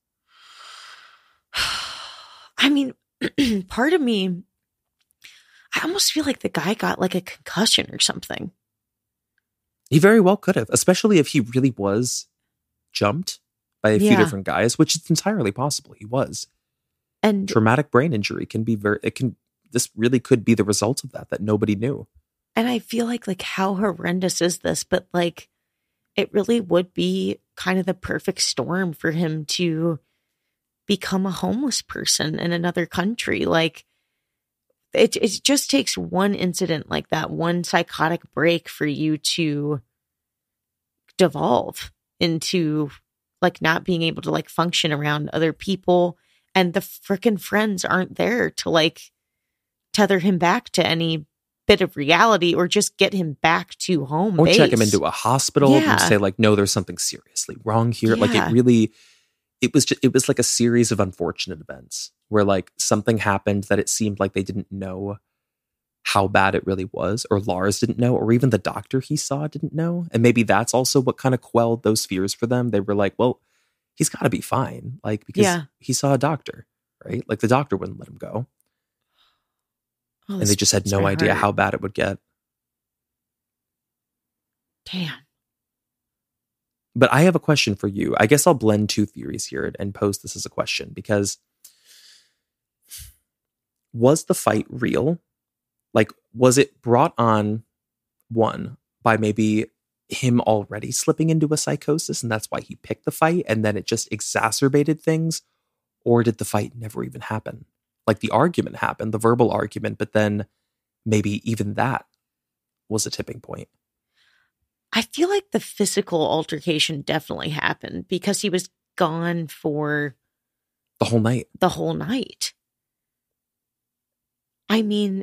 I mean, part of me, I almost feel like the guy got like a concussion or something. He very well could have, especially if he really was jumped by a few Yeah. different guys, which is entirely possible. He was. And Traumatic brain injury can be very, it can, this really could be the result of that, that nobody knew. and I feel like like how horrendous is this? But like it really would be kind of the perfect storm for him to become a homeless person in another country. Like it it just takes one incident like that, one psychotic break for you to devolve into like not being able to like function around other people, and the frickin' friends aren't there to like tether him back to any bit of reality or just get him back to home Or base. check him into a hospital Yeah. and say like, no, there's something seriously wrong here. Like Yeah. it really, it was just, it was like a series of unfortunate events where like something happened that it seemed like they didn't know how bad it really was, or Lars didn't know, or even the doctor he saw didn't know. And maybe that's also what kind of quelled those fears for them. They were like, well, he's got to be fine. Like, because Yeah. he saw a doctor, right? Like the doctor wouldn't let him go. Oh, And this they just had breaks no my idea heart. how bad it would get. Damn. But I have a question for you. I guess I'll blend two theories here and pose this as a question, because was the fight real? Like, was it brought on, one, by maybe him already slipping into a psychosis and that's why he picked the fight and then it just exacerbated things? Or did the fight never even happen? Like the argument happened, the verbal argument, but then maybe even that was a tipping point. I feel like the physical altercation definitely happened because he was gone for The whole night. the whole night. I mean,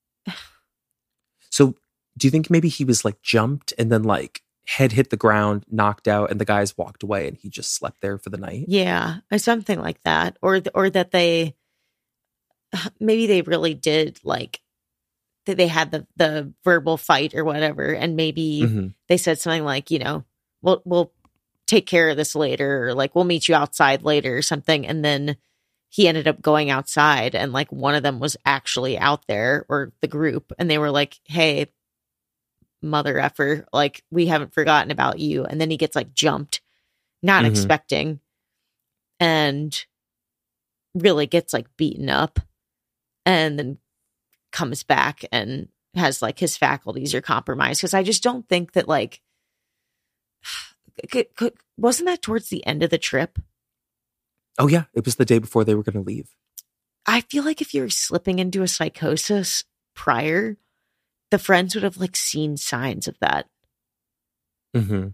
So do you think maybe he was like jumped and then like head hit the ground, knocked out, and the guys walked away and he just slept there for the night? yeah, or something like that, or th- or that they maybe they really did like that they had the the verbal fight or whatever, and maybe Mhm. they said something like, you know, we'll we'll take care of this later, or like we'll meet you outside later or something, and then he ended up going outside and like one of them was actually out there, or the group, and they were like, hey, mother effer, like we haven't forgotten about you. And then he gets like jumped, not Mhm. expecting, and really gets like beaten up, and then comes back and has like his faculties are compromised. Because I just don't think that like could, could, wasn't that towards the end of the trip? Oh yeah, it was the day before they were going to leave. I feel like if you were slipping into a psychosis prior, the friends would have like seen signs of that. Mm-hmm.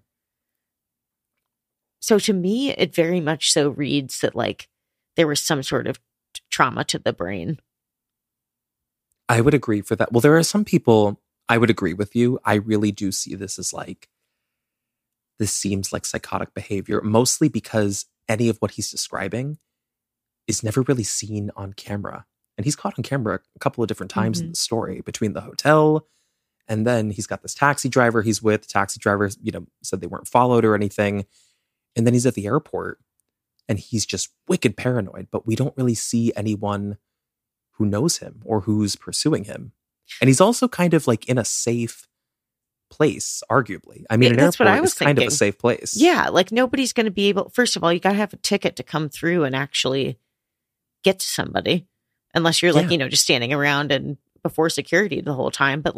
So to me, it very much so reads that like there was some sort of t- trauma to the brain. I would agree for that. Well, there are some people, I would agree with you. I really do see this as like, this seems like psychotic behavior, mostly because any of what he's describing is never really seen on camera. And he's caught on camera a couple of different times Mhm. in the story, between the hotel and then he's got this taxi driver he's with. The taxi driver, you know, said they weren't followed or anything. And then he's at the airport and he's just wicked paranoid, but we don't really see anyone who knows him or who's pursuing him. And he's also kind of like in a safe place, arguably. I mean, Yeah, an that's what airport I was is kind of a thinking. safe place. Yeah, like nobody's going to be able. First of all, you got to have a ticket to come through and actually get to somebody, unless you're like, Yeah. you know, just standing around and before security the whole time. But like,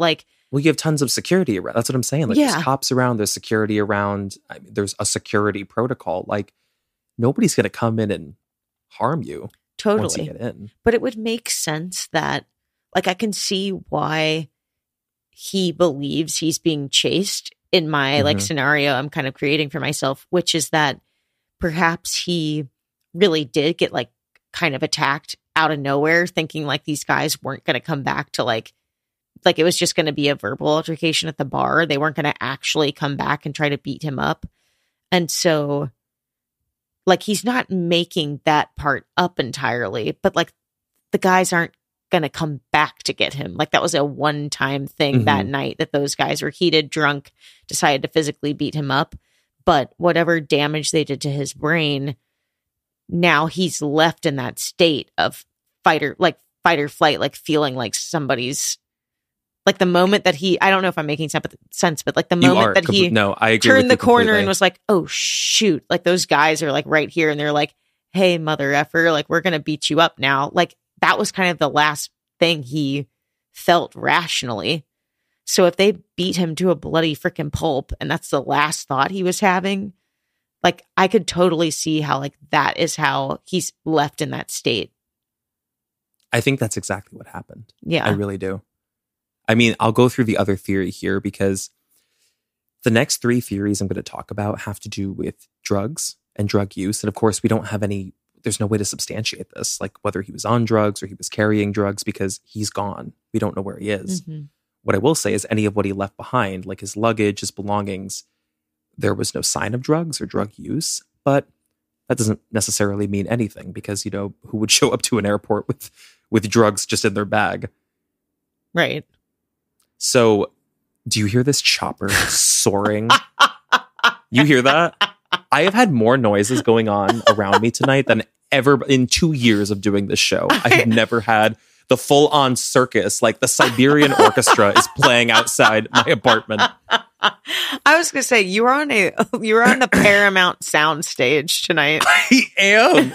Well, you have tons of security around. That's what I'm saying. Like, Yeah. there's cops around, there's security around. I mean, there's a security protocol. Like, nobody's going to come in and harm you once you Totally. get in. But it would make sense that, like, I can see why he believes he's being chased in my like Mhm. scenario I'm kind of creating for myself, which is that perhaps he really did get like kind of attacked out of nowhere, thinking like these guys weren't going to come back to like, like it was just going to be a verbal altercation at the bar. They weren't going to actually come back and try to beat him up. And so like, he's not making that part up entirely, but like the guys aren't going to come back to get him. Like that was a one-time thing Mhm. that night that those guys were heated, drunk, decided to physically beat him up. But whatever damage they did to his brain, now he's left in that state of fight or like fight or flight, like feeling like somebody's like the moment that he, I don't know if I'm making sense, but like the You moment are. that Compl- he no, I agree with turned you the corner completely. and was like, oh shoot, like those guys are like right here and they're like, hey, mother effer, like we're going to beat you up now. Like that was kind of the last thing he felt rationally. So if they beat him to a bloody freaking pulp and that's the last thought he was having, like I could totally see how like that is how he's left in that state. I think that's exactly what happened. Yeah. I really do. I mean, I'll go through the other theory here because the next three theories I'm going to talk about have to do with drugs and drug use. And of course, we don't have any, there's no way to substantiate this, like whether he was on drugs or he was carrying drugs, because he's gone. We don't know where he is. Mhm. What I will say is any of what he left behind, like his luggage, his belongings, there was no sign of drugs or drug use, but that doesn't necessarily mean anything because, you know, who would show up to an airport with, with drugs just in their bag? Right. So do you hear this chopper soaring? You hear that? I have had more noises going on around me tonight than ever in two years of doing this show. I have never had the full on circus, like the Siberian Orchestra is playing outside my apartment. I was gonna say you were on a you were on the Paramount sound stage tonight. I am.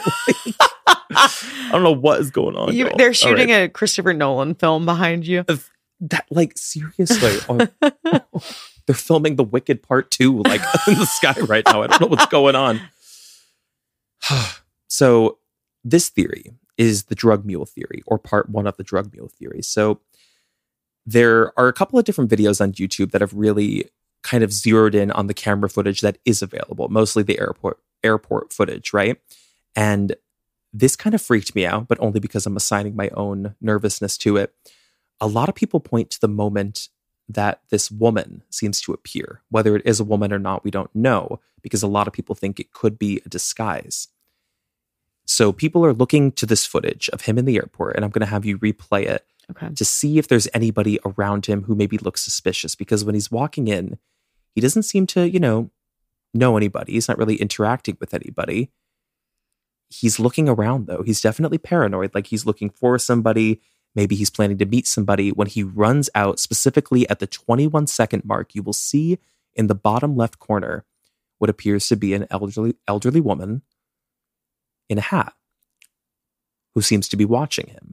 I don't know what is going on. You, y'all. they're shooting All right. a Christopher Nolan film behind you. That, like, seriously. Oh, they're filming The Wicked Part Two, like in the sky right now. I don't know what's going on. So this theory is the drug mule theory, or part one of the drug mule theory. So there are a couple of different videos on YouTube that have really kind of zeroed in on the camera footage that is available, mostly the airport airport footage, right? And this kind of freaked me out, but only because I'm assigning my own nervousness to it. A lot of people point to the moment that this woman seems to appear. Whether it is a woman or not, we don't know, because a lot of people think it could be a disguise. So people are looking to this footage of him in the airport, and I'm going to have you replay it Okay. to see if there's anybody around him who maybe looks suspicious, because when he's walking in, he doesn't seem to, you know, know anybody. He's not really interacting with anybody. He's looking around, though. He's definitely paranoid, like he's looking for somebody. Maybe he's planning to meet somebody. When he runs out, specifically at the twenty-one second mark, you will see in the bottom left corner what appears to be an elderly elderly woman in a hat who seems to be watching him.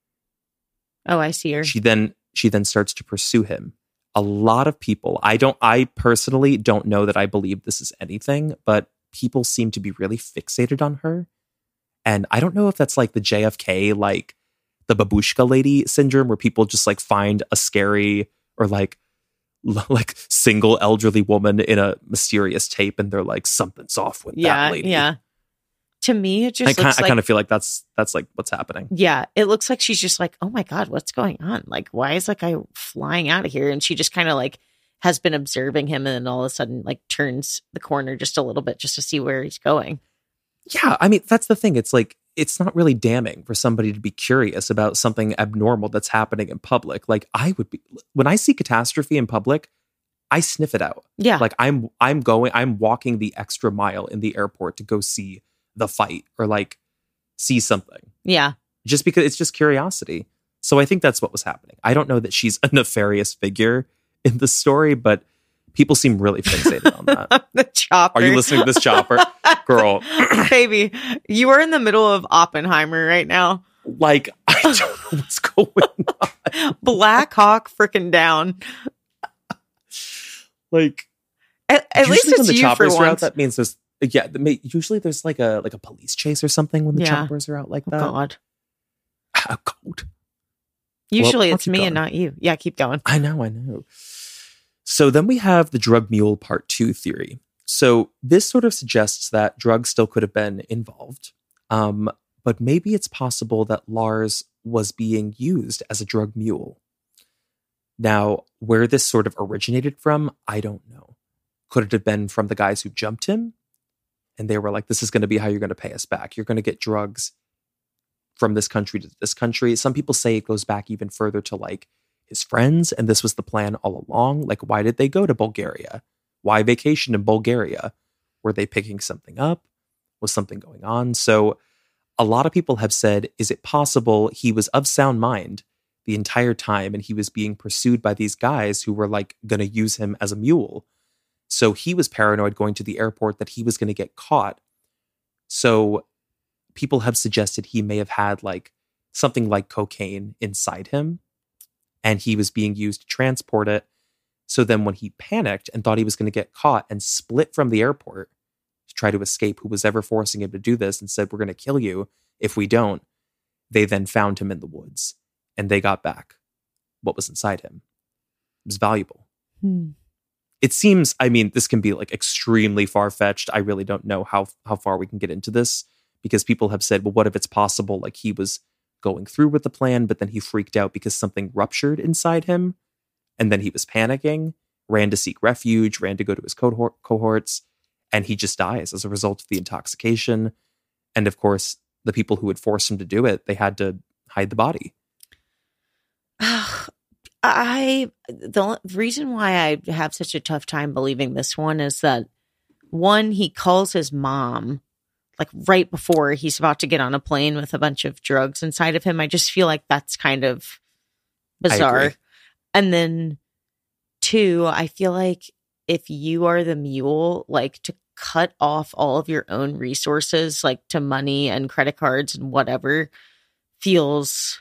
Oh, I see her. She then she then starts to pursue him. A lot of people, I don't I personally don't know that I believe this is anything, but people seem to be really fixated on her. And I don't know if that's like the J F K, like the babushka lady syndrome, where people just like find a scary or like l- like single elderly woman in a mysterious tape and they're like, something's off with yeah, that lady. yeah. To me, it just I, looks kind, like I kind of feel like that's that's like what's happening. yeah, it looks like she's just like, oh my God, what's going on? Like, why is that guy flying out of here? And she just kind of like has been observing him and then all of a sudden like turns the corner just a little bit just to see where he's going. Yeah, I mean, that's the thing. It's like, it's not really damning for somebody to be curious about something abnormal that's happening in public. Like I would be, when I see catastrophe in public, I sniff it out. Yeah. Like I'm, I'm going, I'm walking the extra mile in the airport to go see the fight or like see something, Yeah. just because it's just curiosity. So I think that's what was happening. I don't know that she's a nefarious figure in the story, but people seem really fixated on that. The chopper. Are you listening to this chopper? Girl. Baby, you are in the middle of Oppenheimer right now. Like, I don't know what's going on. Black Hawk freaking down. Like, at, at least it's when the you choppers for are out, once. that means there's yeah. The, usually there's like a like a police chase or something when the Yeah. choppers are out like Oh, that. God. How cold. Usually Well, I'll it's keep me going. and not you. Yeah, keep going. I know, I know. So then we have the drug mule part two theory. So this sort of suggests that drugs still could have been involved, um, but maybe it's possible that Lars was being used as a drug mule. Now, where this sort of originated from, I don't know. Could it have been from the guys who jumped him? And they were like, this is going to be how you're going to pay us back. You're going to get drugs from this country to this country. Some people say it goes back even further to like his friends, and this was the plan all along. Like, why did they go to Bulgaria? Why vacation in Bulgaria? Were they picking something up? Was something going on? So a lot of people have said, is it possible he was of sound mind the entire time and he was being pursued by these guys who were like going to use him as a mule? So he was paranoid going to the airport that he was going to get caught. So people have suggested he may have had like something like cocaine inside him and he was being used to transport it. So then when he panicked and thought he was going to get caught and split from the airport to try to escape who was ever forcing him to do this and said, we're going to kill you if we don't, they then found him in the woods and they got back what was inside him. It was valuable. Hmm. It seems, I mean, this can be like extremely far-fetched. I really don't know how how far we can get into this because people have said, well, what if it's possible like he was going through with the plan, but then he freaked out because something ruptured inside him and then he was panicking, ran to seek refuge, ran to go to his cohort, cohorts, and he just dies as a result of the intoxication. And of course, the people who had forced him to do it, they had to hide the body. I the reason why I have such a tough time believing this one is that one, he calls his mom like right before he's about to get on a plane with a bunch of drugs inside of him. I just feel like that's kind of bizarre. And then two, I feel like if you are the mule, like to cut off all of your own resources, like to money and credit cards and whatever, feels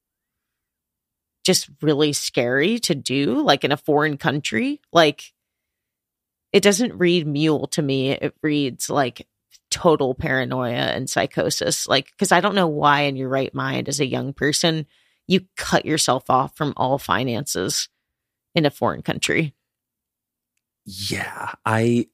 just really scary to do, like in a foreign country. Like, it doesn't read mule to me. It reads like total paranoia and psychosis. Like, because I don't know why in your right mind as a young person, you cut yourself off from all finances in a foreign country. Yeah, I,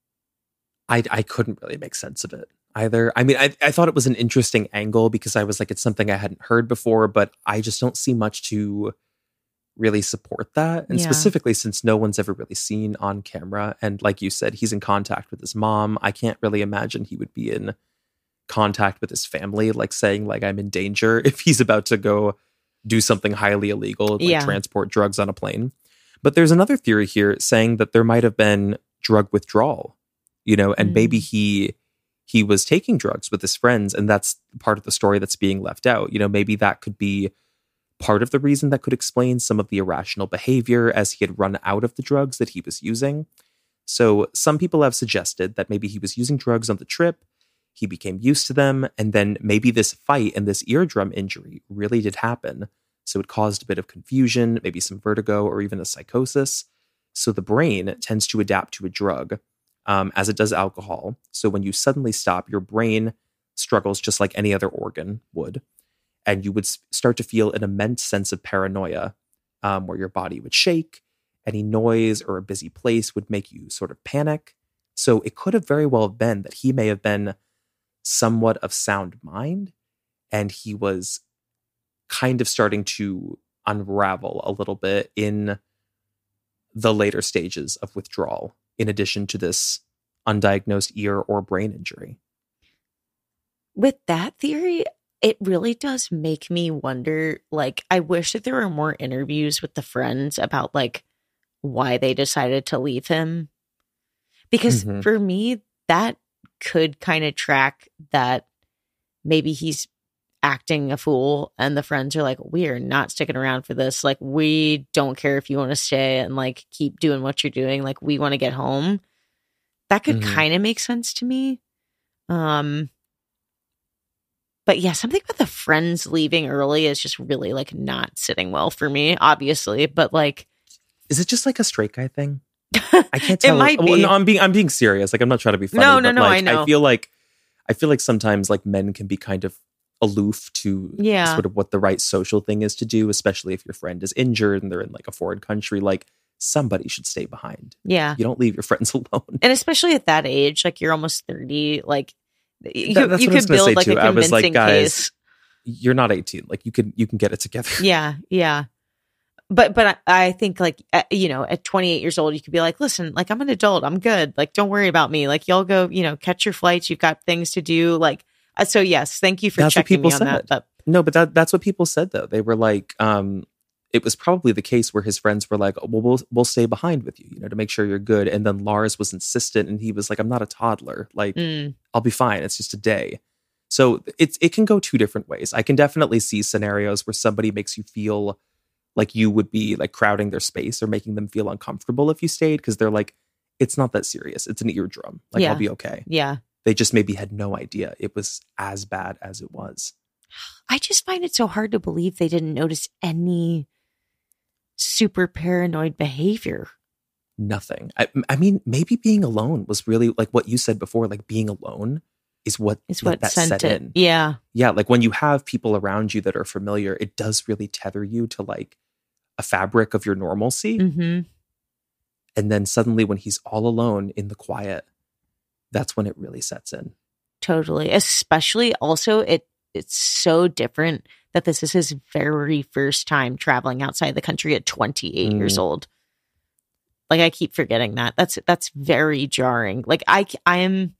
I, I couldn't really make sense of it either. I mean, I, I thought it was an interesting angle because I was like, it's something I hadn't heard before, but I just don't see much to really support that. And Yeah. specifically since no one's ever really seen on camera. And like you said, he's in contact with his mom. I can't really imagine he would be in contact with his family, like saying like, I'm in danger if he's about to go do something highly illegal, like Yeah. transport drugs on a plane. But there's another theory here saying that there might have been drug withdrawal, you know, and Mm. maybe he he was taking drugs with his friends, and that's part of the story that's being left out. You know, maybe that could be part of the reason that could explain some of the irrational behavior as he had run out of the drugs that he was using. So some people have suggested that maybe he was using drugs on the trip, he became used to them, and then maybe this fight and this eardrum injury really did happen. So it caused a bit of confusion, maybe some vertigo or even a psychosis. So the brain tends to adapt to a drug um, as it does alcohol. So when you suddenly stop, your brain struggles just like any other organ would. And you would s- start to feel an immense sense of paranoia um, where your body would shake. Any noise or a busy place would make you sort of panic. So it could have very well been that he may have been somewhat of sound mind and he was kind of starting to unravel a little bit in the later stages of withdrawal, in addition to this undiagnosed ear or brain injury. With that theory, it really does make me wonder, like, I wish that there were more interviews with the friends about, like, why they decided to leave him. Because Mhm. for me, that could kind of track that maybe he's acting a fool and the friends are like, we are not sticking around for this. Like, we don't care if you want to stay and, like, keep doing what you're doing. Like, we want to get home. That could Mhm. kind of make sense to me. Um... but yeah, something about the friends leaving early is just really like not sitting well for me, obviously. But like, is it just like a straight guy thing? I can't tell. It might well, be. No, I'm being I'm being serious. Like I'm not trying to be funny. No, no, but no, like, I know. I feel like I feel like sometimes like men can be kind of aloof to Yeah. sort of what the right social thing is to do, especially if your friend is injured and they're in like a foreign country. Like somebody should stay behind. Yeah. You don't leave your friends alone. And especially at that age, like you're almost thirty, like you, That- that's you what I was could gonna say, build like too. a I was like, convincing guys, case. You're not eighteen. Like you can you can get it together. Yeah, yeah. But but I, I think like at, you know, at twenty-eight years old, you could be like, listen, like I'm an adult, I'm good. Like don't worry about me. Like y'all go, you know, catch your flights. You've got things to do. Like uh, so, yes, thank you for That's what checking me people on said. that. But No, but that that's what people said though. They were like, um, it was probably the case where his friends were like, oh, well, we'll we'll stay behind with you, you know, to make sure you're good. And then Lars was insistent, and he was like, I'm not a toddler. Like, mm, I'll be fine. It's just a day. So it's it can go two different ways. I can definitely see scenarios where somebody makes you feel like you would be like crowding their space or making them feel uncomfortable if you stayed, because they're like, it's not that serious. It's an eardrum. Like Yeah. I'll be okay. yeah. They just maybe had no idea it was as bad as it was. I just find it so hard to believe they didn't notice any super paranoid behavior. Nothing. I, I mean, maybe being alone was really like what you said before, like being alone is what Is let what that sent set it. in. Yeah. Yeah, like when you have people around you that are familiar, it does really tether you to like a fabric of your normalcy. Mm-hmm. And then suddenly when he's all alone in the quiet, that's when it really sets in. Totally. Especially also it it's so different that this is his very first time traveling outside the country at twenty-eight Mm. years old. Like I keep forgetting that. That's that's very jarring. Like I I am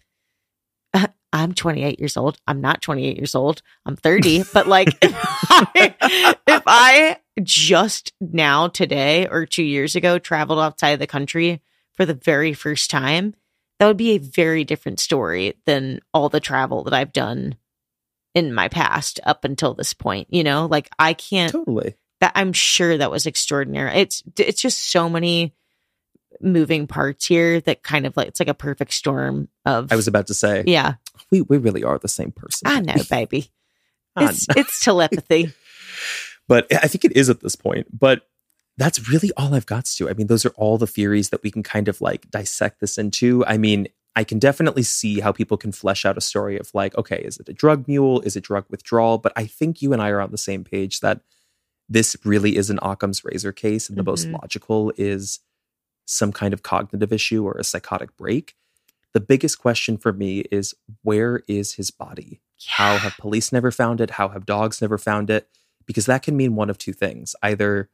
I'm twenty-eight years old. I'm not twenty-eight years old. I'm thirty. But like if I, if I just now today or two years ago traveled outside the country for the very first time, that would be a very different story than all the travel that I've done in my past up until this point. You know, like I can't Totally. that I'm sure that was extraordinary. It's it's just so many moving parts here that kind of like it's like a perfect storm of I was about to say, yeah. we, we really are the same person. I know, baby. I It's it's telepathy. But I think it is at this point. But that's really all I've got, Stu. I mean, those are all the theories that we can kind of like dissect this into. I mean, I can definitely see how people can flesh out a story of like, okay, is it a drug mule? Is it drug withdrawal? But I think you and I are on the same page that this really is an Occam's razor case. And the most Mhm. logical is some kind of cognitive issue or a psychotic break. The biggest question for me is, where is his body? How have police never found it? How have dogs never found it? Because that can mean one of two things. Either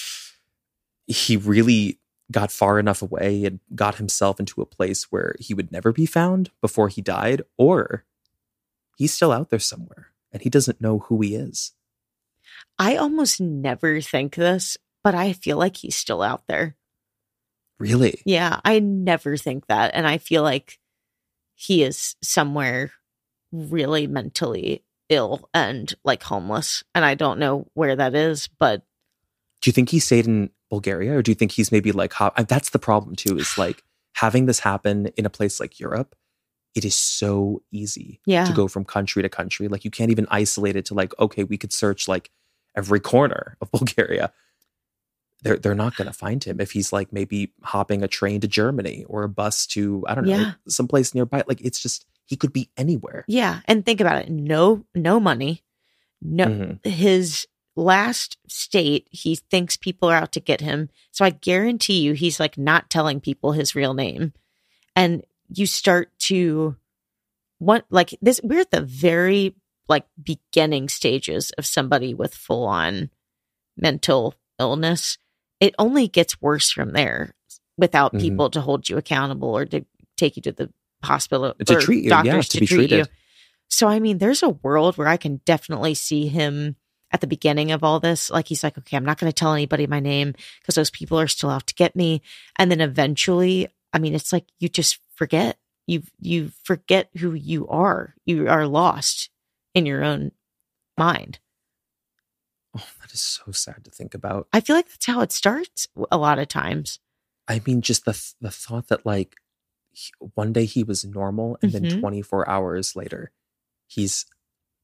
he really got far enough away and got himself into a place where he would never be found before he died, or he's still out there somewhere and he doesn't know who he is. I almost never think this, but I feel like he's still out there. Really? Yeah, I never think that. And I feel like he is somewhere really mentally ill and like homeless. And I don't know where that is, but Do you think he stayed in Bulgaria, or do you think he's maybe like, hop- that's the problem too, is like having this happen in a place like Europe, it is so easy Yeah. to go from country to country. Like you can't even isolate it to like, okay, we could search like every corner of Bulgaria. They're, they're not going to find him if he's like maybe hopping a train to Germany or a bus to, I don't know, Yeah. someplace nearby. Like it's just, he could be anywhere. yeah. And think about it. No, no money. No, Mhm. his last state, he thinks people are out to get him. So I guarantee you, he's like not telling people his real name. And you start to want like this. We're at the very like beginning stages of somebody with full on mental illness. It only gets worse from there without Mhm. people to hold you accountable or to take you to the hospital To or treat you, doctors yeah, to, to be treat you. treated. So, I mean, there's a world where I can definitely see him at the beginning of all this. Like, he's like, okay, I'm not going to tell anybody my name because those people are still out to get me. And then eventually, I mean, it's like you just forget. You you forget who you are. You are lost in your own mind. Oh, that is so sad to think about. I feel like that's how it starts a lot of times. I mean, just the th- the thought that like he, one day he was normal and Mhm. then twenty-four hours later, he's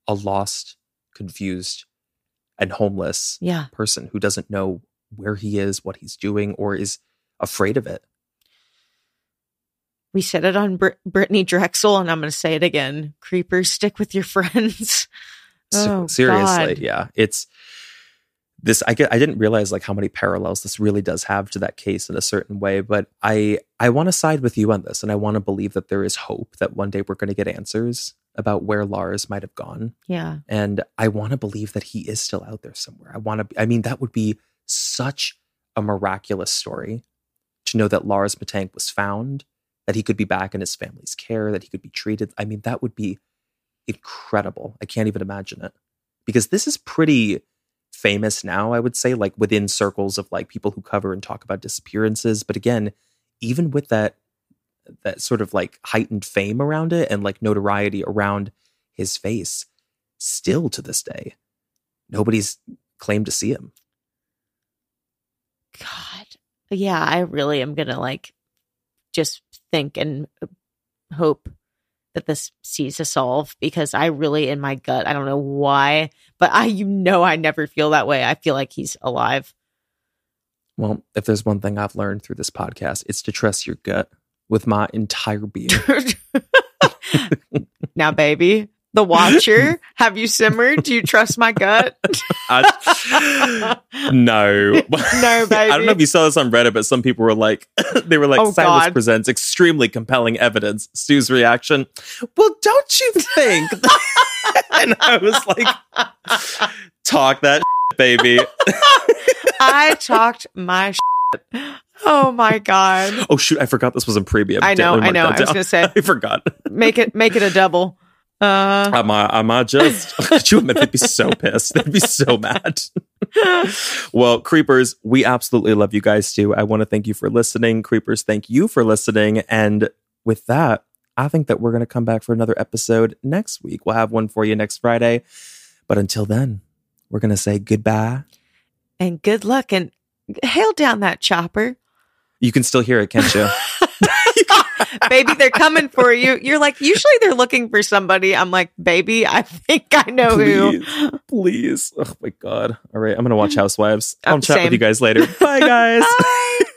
a lost, confused, and homeless Yeah. person who doesn't know where he is, what he's doing, or is afraid of it. We said it on Br- Brittany Drexel, and I'm going to say it again. Creepers, stick with your friends. Oh, Seriously, God. yeah. It's this. I get. I didn't realize like how many parallels this really does have to that case in a certain way. But I I want to side with you on this, and I want to believe that there is hope that one day we're going to get answers about where Lars might have gone. Yeah. And I want to believe that he is still out there somewhere. I want to. I mean, that would be such a miraculous story to know that Lars Mittank was found, that he could be back in his family's care, that he could be treated. I mean, that would be incredible. I can't even imagine it, because this is pretty famous now, I would say, like within circles of like people who cover and talk about disappearances. But again, even with that that sort of like heightened fame around it and like notoriety around his face, still to this day, nobody's claimed to see him. God. Yeah, I really am going to like just think and hope that this sees a solve, because I really, in my gut, I don't know why, but I, you know, I never feel that way. I feel like he's alive. Well, if there's one thing I've learned through this podcast, it's to trust your gut with my entire being. Now, baby, the Watcher, have you simmered? Do you trust my gut? I, no. No, baby. I don't know if you saw this on Reddit, but some people were like, they were like, Oh, Silas God. presents extremely compelling evidence. Stu's reaction, well, don't you think? And I was like, talk that shit, baby. I talked my shit. Oh my God. Oh shoot, I forgot this was in premium. I know, Damn, I know. marked that I was down. gonna say. I forgot. Make it make it a double. Uh Am I, am I just? Could you imagine? They'd be so pissed. They'd be so mad. Well, Creepers, we absolutely love you guys too. I want to thank you for listening. Creepers, thank you for listening. And with that, I think that we're going to come back for another episode next week. We'll have one for you next Friday. But until then, we're going to say goodbye. and good luck, and hail down that chopper. You can still hear it, can't you? Baby, they're coming for you. You're like, usually they're looking for somebody. I'm like, baby, I think I know Please, who. please. Oh my God. All right. I'm going to watch Housewives. I'll Uh, chat same. with you guys later. Bye, guys. Bye.